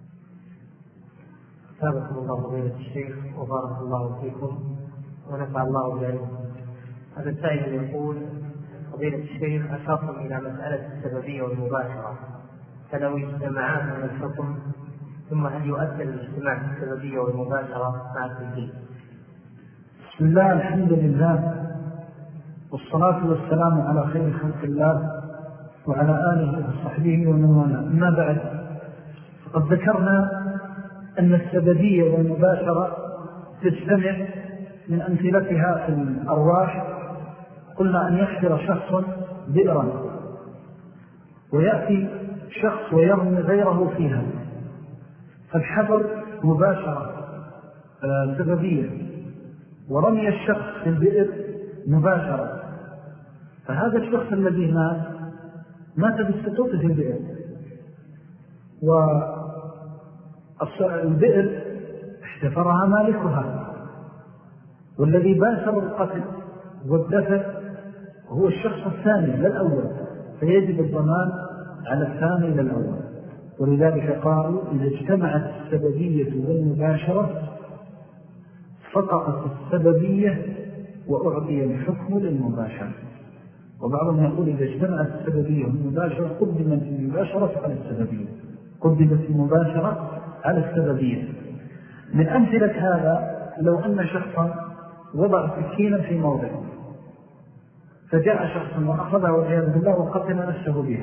S2: ثابت الله فضيلة الشيخ وبارك الله فيكم ونفع الله بعلمكم. هذا السائل يقول فضيلة الشيخ أشرتم إلى مسألة السببية والمباشرة، فلو اجتمعا من الحكم ثم هل يؤثر الاجتماع في السببية والمباشرة مع التنفيذ؟
S1: بسم الله الحمد لله والصلاة والسلام على خير خلق الله وعلى آله وصحبه ومن والاه. أما بعد، فقد ذكرنا أن السببية والمباشرة تجتمع من أمثلتها في الأرواح. قلنا أن يحفر شخص بئرا ويأتي شخص ويرمي غيره فيها، فالحفر مباشرة سببية، ورمي الشخص في البئر مباشرة، فهذا الشخص الذي مات مات بالسقوط في البئر، والبئر احتفرها مالكها، والذي باشر القتل والدفع هو الشخص الثاني لا الأول، فيجب الضمان على الثاني لا الأول. ولذلك قالوا إذا اجتمعت السببية والمباشرة فقطت السببية وأعطي الحكم للمباشرة. وبعضهم يقول إذا اجتمعت السببية والمباشرة قدمت المباشرة على السببية، قدمت المباشرة على السببية. من أمثلة هذا لو أن شخصا وضع سكينا في موضع فجاء شخص وأخذها والعياذ بالله وقتل نفسه بها،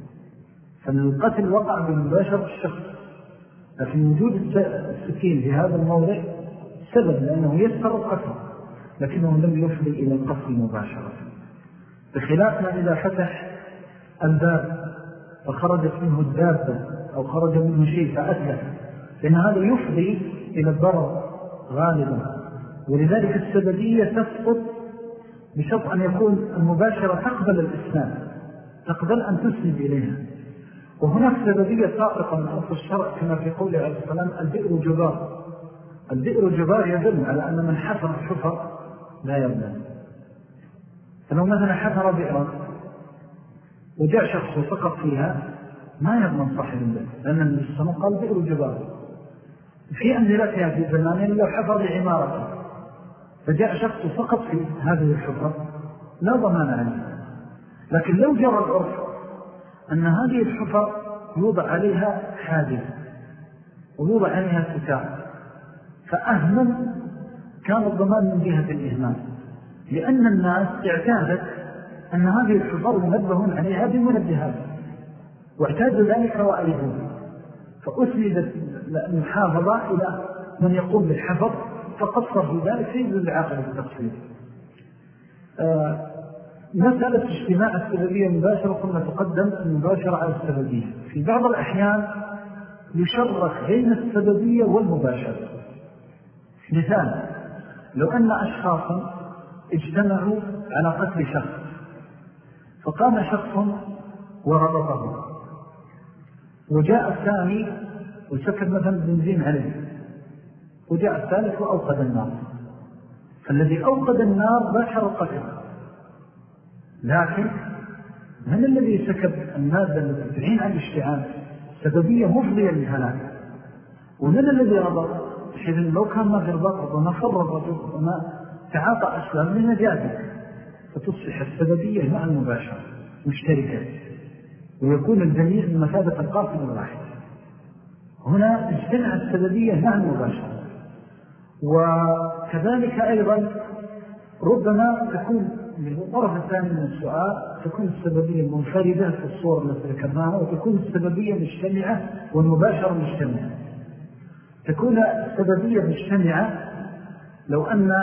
S1: فالقتل وقع بمباشرة الشخص، لكن وجود السكين في هذا الموضع سبب لأنه يسر القتل، لكنه لم يفضي إلى القتل مباشرة، بخلاف ما إذا فتح الباب فخرجت منه الدابة أو خرج منه شيء فأتلف، لأن هذا يفضي إلى الضرر غالبا. ولذلك السببية تسقط بشرط أن يكون المباشرة تقبل الإسلام، تقبل أن تسند إليها. وهناك سببية ساقطة من أصل الشرع كما في قوله عليه السلام البئر جبار. البئر جبار يدل على أن من حفر الحفر لا يظلم. فلو مثلا حفر بئرا وجاء شخص وسقط فيها ما يضمن صاحب البئر، لأن النبي صلى الله عليه وسلم قال بئر جبار. في أمثلتها في زمانين لو حفر بعمارته فجاء شخص وسقط في هذه الحفر لا ضمان عليه. لكن لو جرى العرف أن هذه الحفر يوضع عليها حادث ويوضع عليها ستار فأهمل، كان الضمان من جهة الإهمال، لأن الناس اعتادت أن هذه الحفر منبهون عليها بمنبهات واعتادوا ذلك وألفون، فأسندت المحافظة إلى من يقوم بالحفر فقصر في ذلك سيد العاقل بالتقصير. آه مسألة اجتماع السببية المباشرة ثم تقدم المباشرة على السببية. في بعض الأحيان يشرك بين السببية والمباشرة. مثال، لو أن أشخاصا اجتمعوا على قتل شخص فقام شخص وربطه وجاء الثاني وسكب مثلا بنزين عليه وجاء الثالث وأوقد النار، فالذي أوقد النار باشر القتل، لكن من الذي سكب المادة التي تعين عن الاشتعال سببية مفضية للهلاك، ومن الذي ربط بحيث لو كان ما في ربط وما فر الرجل وما تعاطى أسلام من نجاته فتصبح السببية مع المباشرة مشتركة ويكون الجميع من مثابة القاسم الواحد. هنا اجتمع السببية مع المباشرة. وكذلك أيضا ربما تكون من الطرف الثاني من السؤال تكون السببية منفردة في الصور التي ذكرناها، وتكون السببية مجتمعة والمباشرة مجتمعة. تكون السببية مجتمعة لو أن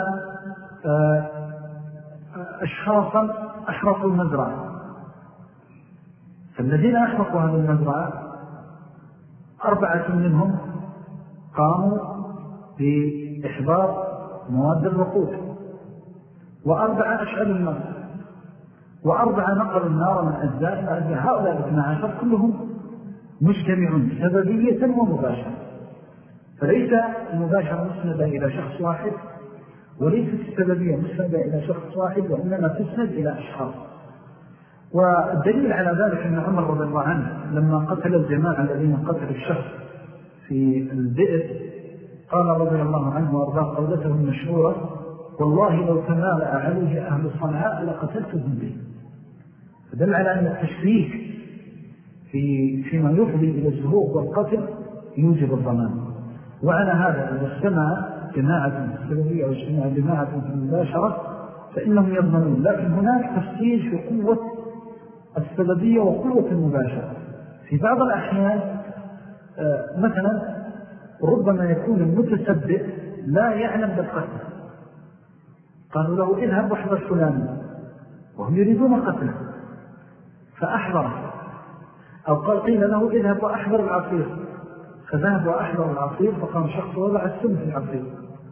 S1: أشخاصا أحرقوا المزرعة، فالذين أحرقوا هذه المزرعة أربعة منهم قاموا بإحضار مواد الوقود، وأربعة أشعلوا النار، وأربعة نقلوا النار من أجزاء إلى أجزاء. هؤلاء الاثنى عشر كلهم مجتمعون سببية ومباشرة، فليس المباشرة مسندة إلى شخص واحد وليست السببية مسندة إلى شخص واحد، وإنما تسند إلى أشخاص. والدليل على ذلك أن عمر رضي الله عنه لما قتل الجماعة الذين قتلوا الشخص في البئر قال رضي الله عنه وأرضاه قولته المشهورة: والله لو تمالأ عليه أهل صنعاء لقتلتهم به. فدل على أن التشريك في فيما يفضي إلى الزهوق والقتل يوجب الضمان. وعلى هذا إذا اجتمع جماعة في السببية أو اجتماع جماعة في المباشرة فإنهم يضمنون. لكن هناك تفصيل في قوة السببية وقوة المباشرة. في بعض الأحيان مثلا ربما يكون المتسبب لا يعلم بالقتل، قالوا له اذهب واحضر فلانا وهم يريدون قتله فأحضره، أو قال قيل له اذهب وأحضر العصير فذهب وأحضر العصير فقام شخص وضع السم في العصير.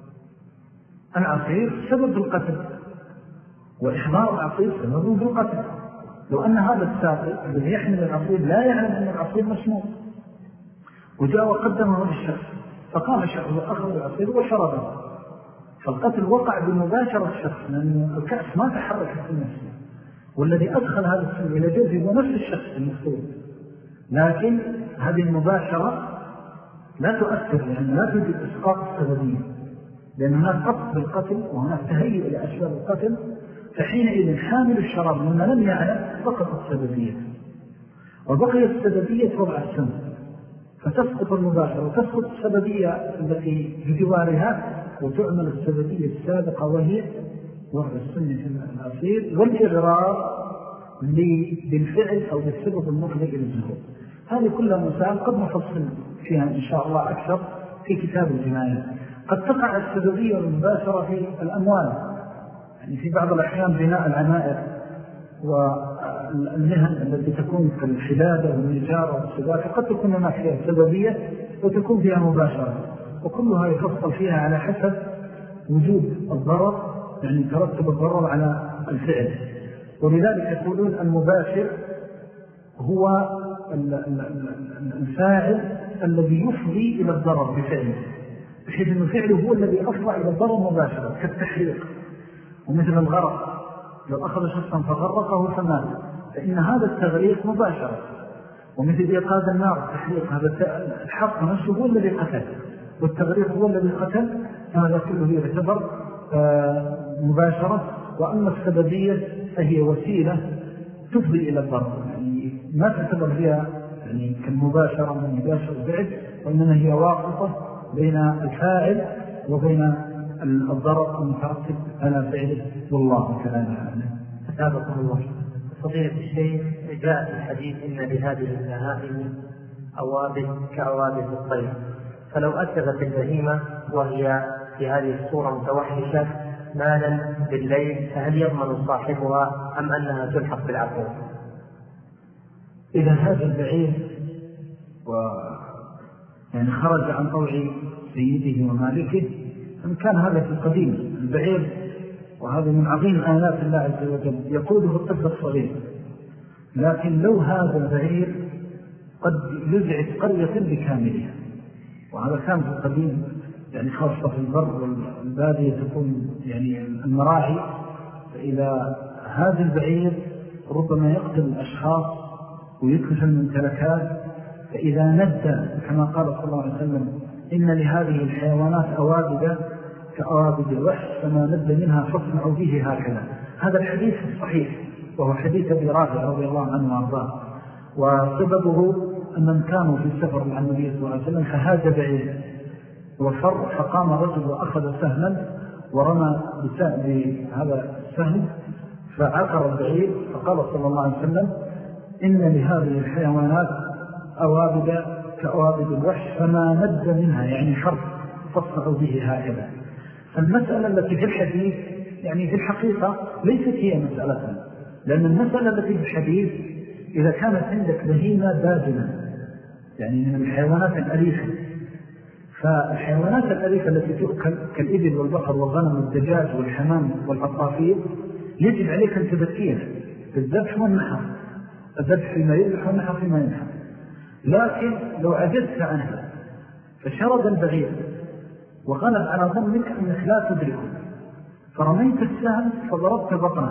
S1: العصير سبب القتل وإحضار العصير سبب القتل. لو أن هذا الساقي الذي يحمل العصير لا يعلم أن العصير مسموم وجاء وقدمه للشخص فقام شخص وأخذ العصير وشربه، فالقتل وقع بمباشرة الشخص لأن الكأس ما تحرك في نفسه، والذي أدخل هذا السم إلى جوفه هو نفس الشخص المقتول. لكن هذه المباشرة لا تؤثر لأن لا توجد إسقاط السببية، لأن هناك قصد بالقتل وهناك تهيئ إلى أسباب القتل، فحينئذ حامل الشراب مما لم يعلم فقط السببية، وبقي السببية وضع السم فتسقط المباشرة وتسقط السببية التي بجوارها وتعمل السببية السابقة وهي وضع السنة الأصيل والإغرار بالفعل أو بالسبب المفضل إلى الزهور. هذه كلها مسائل قد نفصل فيها إن شاء الله أكثر في كتاب الجنايات. قد تقع السببية والمباشرة في الأموال، يعني في بعض الأحيان بناء العمائر والمهن التي تكون كالحدادة والنجارة والسباكة قد تكون هناك فيها سببية وتكون فيها مباشرة، وكلها يفصل فيها على حسب وجود الضرر، يعني ترتب الضرر على الفعل. ولذلك يقولون المباشر هو الفاعل الذي يفضي إلى الضرر بفعله، بحيث أن فعله هو الذي أفضى إلى الضرر مباشرة، كالتحريق ومثل الغرق. لو أخذ شخصا فغرقه فمات، فإن هذا التغريق مباشرة. ومثل إيقاد النار التحريق، هذا الحرق نفسه هو الذي قتل، والتغريق هو الذي قتل، هذا كله يعتبر مباشرة. وأما السببية فهي وسيلة تفضي إلى الضرر، يعني ما تعتبر فيها يعني كالمباشرة من مباشر الفعل، وإنما هي واسطة بين الفاعل وبين الضرر المترتب على فعله. والله تعالى أعلم.
S2: أتابكم الله. فضيلة الشيخ، جاء في الحديث إن لهذه البهائم أوابد كأوابد الطير، فلو أكلت البهيمة وهي في هذه الصورة متوحشة مالا بالليل، فهل يضمن صاحبها أم أنها تلحق بالعقول؟
S1: إذا هذا البعير و يعني خرج عن طوع سيده ومالكه، إن كان هذا في القديم البعير، وهذا من عظيم آيات الله عز وجل يقوده الطفل الصغير، لكن لو هذا البعير قد يزعج قرية بكاملها، وهذا كان في القديم يعني خاصة في البر والبادية تكون يعني المراعي، فإذا هذا البعير ربما يقتل الأشخاص ويتلف الممتلكات، فإذا ندى كما قال صلى الله عليه وسلم إن لهذه الحيوانات أوابد كأوابد الوحش فما ندى منها فاصنعوا به هكذا. هذا الحديث الصحيح، وهو حديث أبي رافع رضي الله عنه وارضاه، وسببه أن كانوا في سفر مع النبي صلى الله عليه وسلم فهاج بعير وفر، فقام رجل وأخذ سهما ورمى بهذا السهم فعقر البعير، فقال صلى الله عليه وسلم إن لهذه الحيوانات أوابد كأوابد الوحش فما ند منها، يعني حرف فاصنعوا به هكذا. فالمسألة التي في الحديث يعني في الحقيقة ليست هي مسألة، لأن المسألة التي في الحديث إذا كانت عندك بهيمة بادنة يعني من الحيوانات الأليفة، فالحيوانات الأليفة التي تؤكل كالإبل والبقر والغنم والدجاج والحمام والعصافير يجب عليك أن تذكيها بالذبح والنحر، الذبح فيما يذبح والنحر فيما ينحر. لكن لو عجزت عنها فشرد البعير وغلب على ظنك أنك لا تدركه، فرميت السهم فضربت بطنه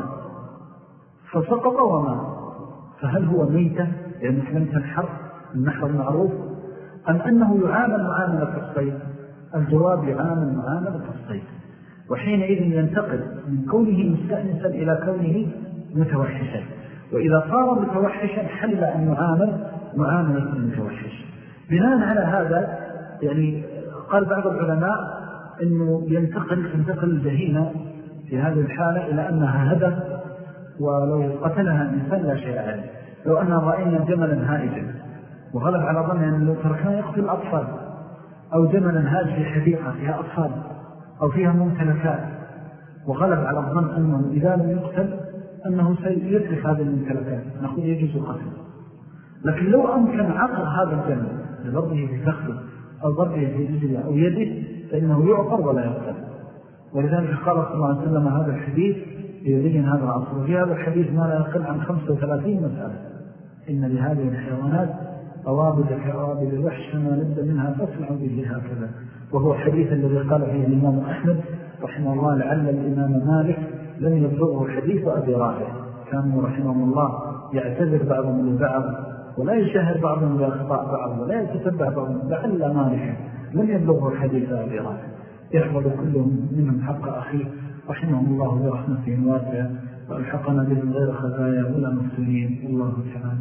S1: فسقط ومات، فهل هو ميتة لأنك لم تنحر النحر المعروف، أم أنه يعامل معاملة الصيد؟ الجواب يعامل معاملة الصيد، وحينئذ ينتقل من كونه مستأنسا إلى كونه متوحشا، وإذا صار متوحشا حل أن يعامل معاملة المتوحش. بناء على هذا يعني قال بعض العلماء أنه ينتقل تنتقل البهيمة في هذه الحالة إلى أنها هدف، ولو قتلها إنسان لا شيء عليه. لو أننا رأينا جملا هائجا وغلب على ظن أن لو تركنا يقتل الأطفال، أو جملا هاج في حديقة فيها أطفال أو فيها ممتلكات وغلب على الظن أنه إذا لم يقتل أنه سيترك هذه الممتلكات، نقول يجوز قتله. لكن لو أمكن عقر هذا الجمل لضربه في فخذه أو ضربه في رجله أو يده فإنه يعقر ولا يقتل. ولذلك قال صلى الله عليه وسلم هذا الحديث يبين هذا العصر. وفي هذا الحديث ما لا يقل عن خمسة وثلاثين مسألة. إن لهذه الحيوانات أوابد كأوابد الوحش فما ند منها فاصنعوا به هكذا، وهو حديث الذي قال فيه الإمام أحمد رحمه الله لعل الإمام مالك لم يبلغه حديث أبي رافع، كانوا رحمهم الله يعتذر بعضهم لبعض ولا يشهر بعضهم بأخطاء بعض ولا يتتبع بعضهم، لعل مالك لم يبلغه حديث أبي رافع. يحفظ كلهم منهم حق أخيه رحمهم الله برحمته واسعة، وألحقنا بهم غير خزايا ولا مفتونين. الله تعالى.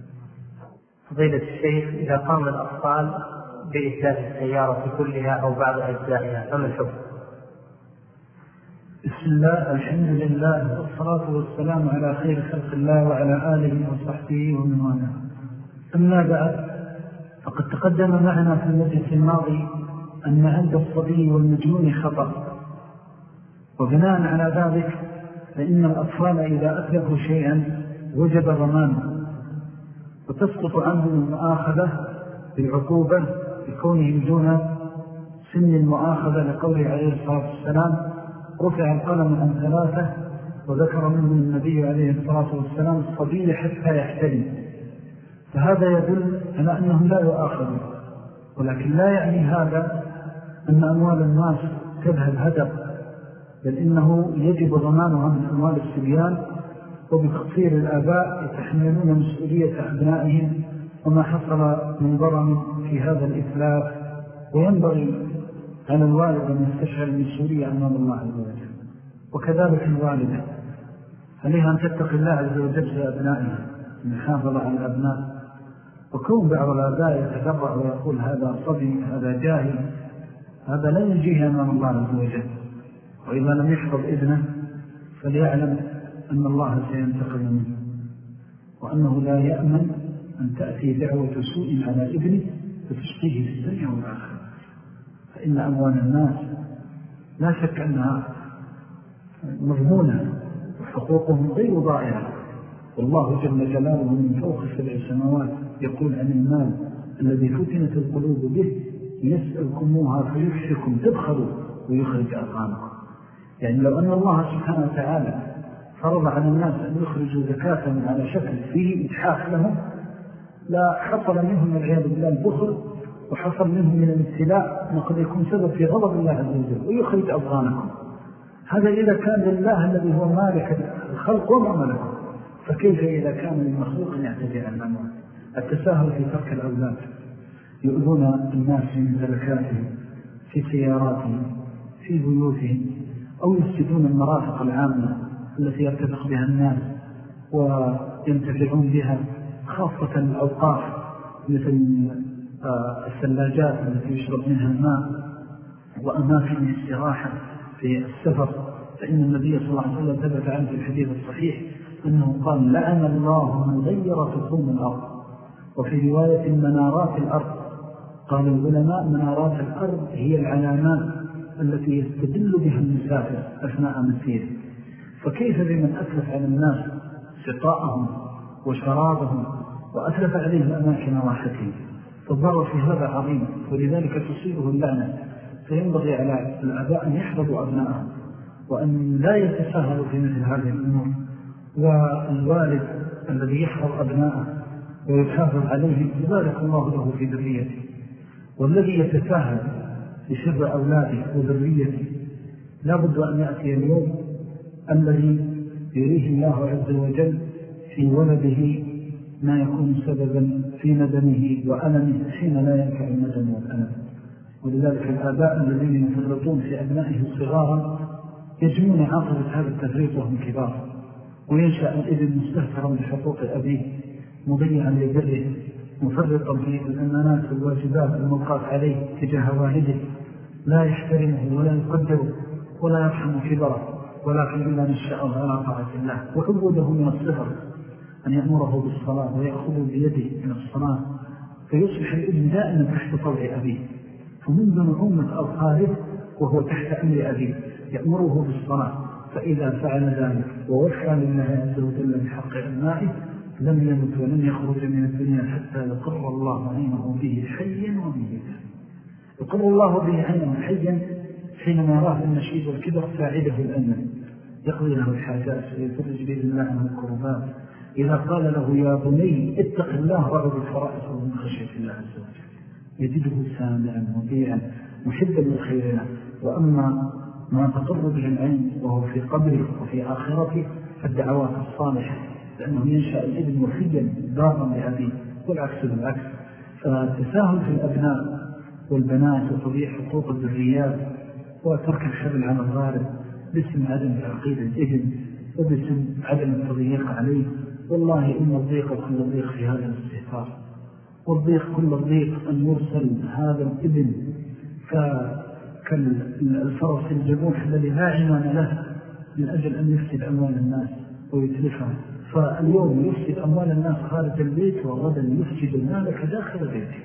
S2: فضيلة الشيخ، إذا قام الأطفال بإتلاف السيارة كلها أو بعض أجزائها فما الحكم؟
S1: بسم الله، الحمد لله، والصلاة والسلام على خير خلق الله وعلى آله وصحبه ومن والاه. أما بعد، فقد تقدم معنا في المجلس الماضي أن عند الصبي والمجنون خطأ، وبناء على ذلك فإن الأطفال إذا أتلفوا شيئا وجب ضمانه، وتسقط عنهم المؤاخذة بالعقوبة بكونهم دون سن المؤاخذة، لقوله عليه الصلاة والسلام: رفع القلم عن ثلاثة، وذكر منهم النبي عليه الصلاة والسلام الصبي حتى يحتلم. فهذا يدل على أنهم لا يؤاخذون، ولكن لا يعني هذا أن أموال الناس تذهب هدر، بل إنه يجب ضمانها من أموال السبيان، وبتقصير الآباء يتحملون مسؤولية أبنائهم وما حصل من ضرر في هذا الإتلاف. وينبغي على الوالد أن يستشعر المسؤولية أمام الله عز وجل، وكذلك الوالدة عليها أن تتقي الله عز وجل في أبنائها، أن يحافظ على الأبناء. وكون بعض الآباء يتجرع ويقول هذا صبي، هذا جاهل، هذا لا ينجيه أمام الله عز وجل. وإذا لم يحفظ ابنه فليعلم أن الله سينتقم منه، وأنه لا يأمن أن تأتي دعوة سوء على ابنه فتشقيه في الدنيا والآخرة. فإن أموال الناس لا شك أنها مضمونة، وحقوقهم غير ضائعة. والله جل جلاله من فوق سبع سماوات يقول عن المال الذي فتنت القلوب به: يسألكموها فيفشكم تبخلوا ويخرج أرقامكم. يعني لو أن الله سبحانه وتعالى فرض على الناس أن يخرجوا زكاة على شكل فيه إتحاف لهم، لا حصل منهم العياذ بالله البخل، وحصل منهم من الابتلاء ما قد يكون سبب في غضب الله عز وجل ويخرج أضغانكم. هذا إذا كان لله الذي هو مالك الخلق وما ملكه، فكيف إذا كان للمخلوق يعتدي على الأموال؟ التساهل في ترك الأولاد، يؤذون الناس من ملكاتهم، في سياراتهم، في بيوتهم، أو يفسدون المرافق العامة التي يرتفق بها الناس وينتفعون بها، خاصة الأوقاف مثل الثلاجات التي يشرب منها الماء، وأماكن الاستراحة في السفر. فإن النبي صلى الله عليه وسلم ثبت عنه في الحديث الصحيح أنه قال: لعن الله من غير تخوم الأرض. وفي رواية: منارات الأرض. قال العلماء: منارات الأرض هي العلامات التي يستدل بها المسافر أثناء مسيره. فكيف بمن أتلف على الناس سقاءهم وشرابهم وأتلف عليهم أماكن راحتهم؟ فالضرر في هذا عظيم، ولذلك تصيبه اللعنة. فينبغي على الآباء أن يحفظوا أبنائهم، وأن لا يتساهلوا في مثل هذه الأمور. والوالد الذي يحفظ أبنائه ويحافظ عليهم يبارك الله له في ذريته، والذي يتساهل بشر أولاده وذريته لا بد أن يأتي اليوم الذي يريه الله عز وجل في ولده ما يكون سببا في ندمه وألمه حين لا ينفع الندم والألم. ولذلك الآباء الذين يفرطون في أبنائهم صغارا يجمون عاقبة هذا التفريط وهم كبار، وينشأ الابن مستهترا بحقوق أبيه، مضيعا لبره، مفرطا في الأمانات والواجبات الموقعة عليه تجاه والده، لا يحترمه ولا يقدره ولا يرحم كبره، ولكن إلا نشأه على طاعة الله. وعبوده من الصغر أن يأمره بالصلاة ويأخذه بيده من الصلاة، فيصبح الابن دائما تحت طوع أبيه، فمنذ نعومة أظهاره وهو تحت أمر أبيه يأمره بالصلاة. فإذا فعل ذلك ووفى لله عز وجل بحق أبنائه لم يمت ولم يخرج من الدنيا حتى يقر الله عينه به حيا وميتا. يقر الله به عينه حيا حينما يراه النشيد والكبر ساعده الأمن، يقضي له الحاجات ويفرج بإذن الله عن الكربات. إذا قال له: يا بني اتق الله رغب الفرائص من خشية الله عز وجل، يجده سامعا مطيعا محبا للخير له. وأما ما تقر به العين وهو في قبره وفي آخرته فالدعوات الصالحة، لأنه ينشأ الابن وفيا دارا لأبيه، والعكس بالعكس. فالتساهل في الأبناء والبنات وتضيع حقوق الذريات وترك الحبل على الغارب باسم عدم تعقيد الابن وباسم عدم التضييق عليه. والله إن الضيق كل الضيق في هذا الاستهتار، والضيق كل الضيق أن يرسل هذا الابن كالفرس الجموح الذي لا عنان له من أجل أن يفسد أموال الناس ويتلفها. فاليوم يفسد أموال الناس خارج البيت، وغدا يفسد مالك داخل بيتك.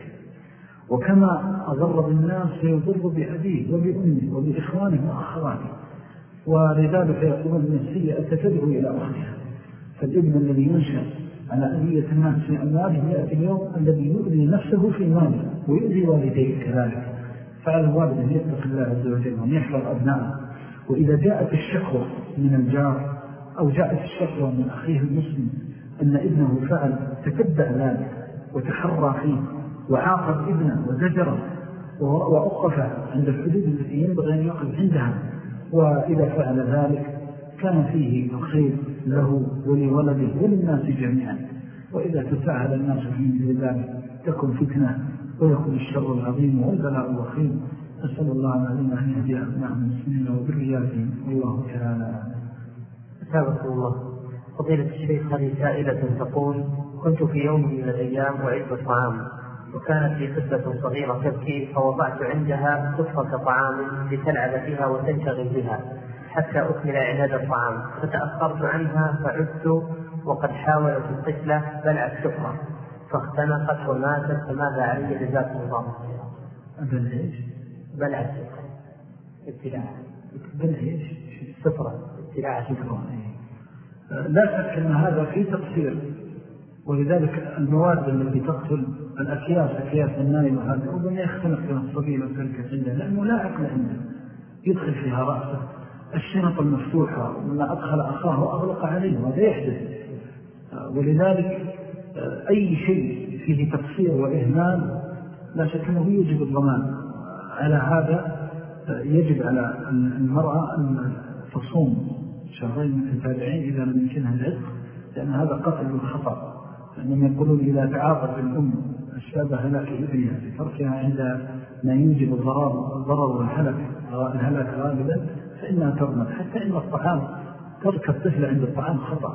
S1: وكما أضر بالناس سيضر بأبيه وبأمه وبإخوانه وأخواته. ولذلك يقولون أن السيئة تدعو إلى أخرها. فالابن الذي ينشأ على أذية الناس في أمواله يأتي اليوم الذي يؤذي نفسه في ماله ويؤذي والديه كذلك. فعلى الوالد أن يتقي الله عز وجل وأن يحفظ أبنائه. وإذا جاءت الشكوى من الجار أو جاءت الشكوى من أخيه المسلم أن ابنه فعل، تتبع ذلك وتحرى فيه وعاقب ابنه وزجره وأوقفه عند الحدود التي ينبغي أن يقف عندها. وإذا فعل ذلك كان فيه الخير له ولولده وللناس جميعا. وإذا تساهل الناس في ذلك تكون فتنة ويكون الشر العظيم والبلاء الوخيم. أسأل الله العظيم أن يهدي أبناء المسلمين وذرياتهم والله تعالى.
S2: أسابق الله. فضيلة الشيخ، هذه سائلة تقول: كنت في يوم من الأيام أعد الطعام، وكانت لي طفلة صغيرة تبكي، فوضعت عندها سفرة طعام لتلعب فيها وتنشغل بها حتى أكمل إعداد الطعام، فتأخرت عنها فعدت وقد حاولت الطفلة بلع السفرة فاختنقت وماتت، فماذا علي جزاكم الله خيرا؟
S1: بلع ايش؟
S2: بلع السفرة ابتلاع.
S1: بلع ايش؟
S2: السفرة ابتلاع السفرة.
S1: لا شك أن هذا فيه تقصير، ولذلك المواد التي تقتل الأكياس أكياس النايم وهذا ربما يختلف بين الصبي وتلك عنده، لأنه لا عقل عنده يدخل فيها رأسه. الشنط المفتوحة وما أدخل أخاه وأغلق عليه وهذا يحدث. ولذلك أي شيء فيه تقصير وإهمال لا شك أنه يجب الضمان. على هذا يجب على المرأة أن تصوم شهرين متتابعين إذا لم يمكنها العتق، لأن هذا قتل بالخطأ. لأنهم يقولون إذا تعاقد الأم أسباب هلاك ابنها بتركها عند ما يوجب الضرر الضرر والهلاك الهلاك غالبا فإنها ترمد. حتى إن الطعام ترك الطفل عند الطعام خطأ.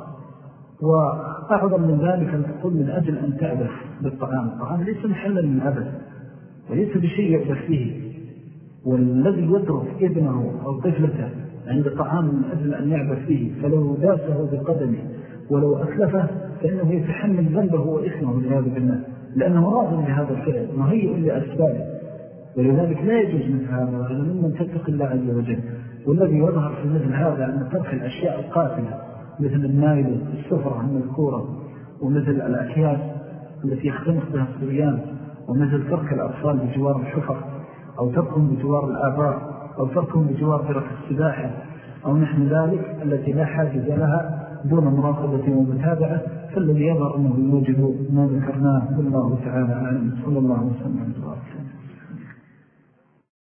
S1: وأعظم من ذلك أن تقول من أجل أن تعبث بالطعام. الطعام ليس محلا من عبث وليس بشيء يعبث فيه. والذي يترك ابنه أو طفلته عند طعام من أجل أن يعبث فيه فلو داسه بقدمه ولو أتلفه فإنه يتحمل ذنبه وإثمه والعياذ بالله، لأنه راض بهذا الفعل مهيئ لأسبابه. ولذلك لا يجوز مثل هذا، وهذا ممن تتقي الله عز وجل. والذي يظهر في مثل هذا أن ترك الأشياء القاتلة مثل النايل السفرة المذكورة ومثل الأكياس التي يختنق بها الصبيان ومثل ترك الأطفال بجوار الحفر أو تركهم بجوار الآباء أو تركهم بجوار فرق السباحة أو نحن ذلك التي لا حاجز لها دون مراقبة ومتابعة، فالذي يظهر أنه يوجب ما ذكرناه والله تعالى أعلم. صلى الله وسلم على رسوله.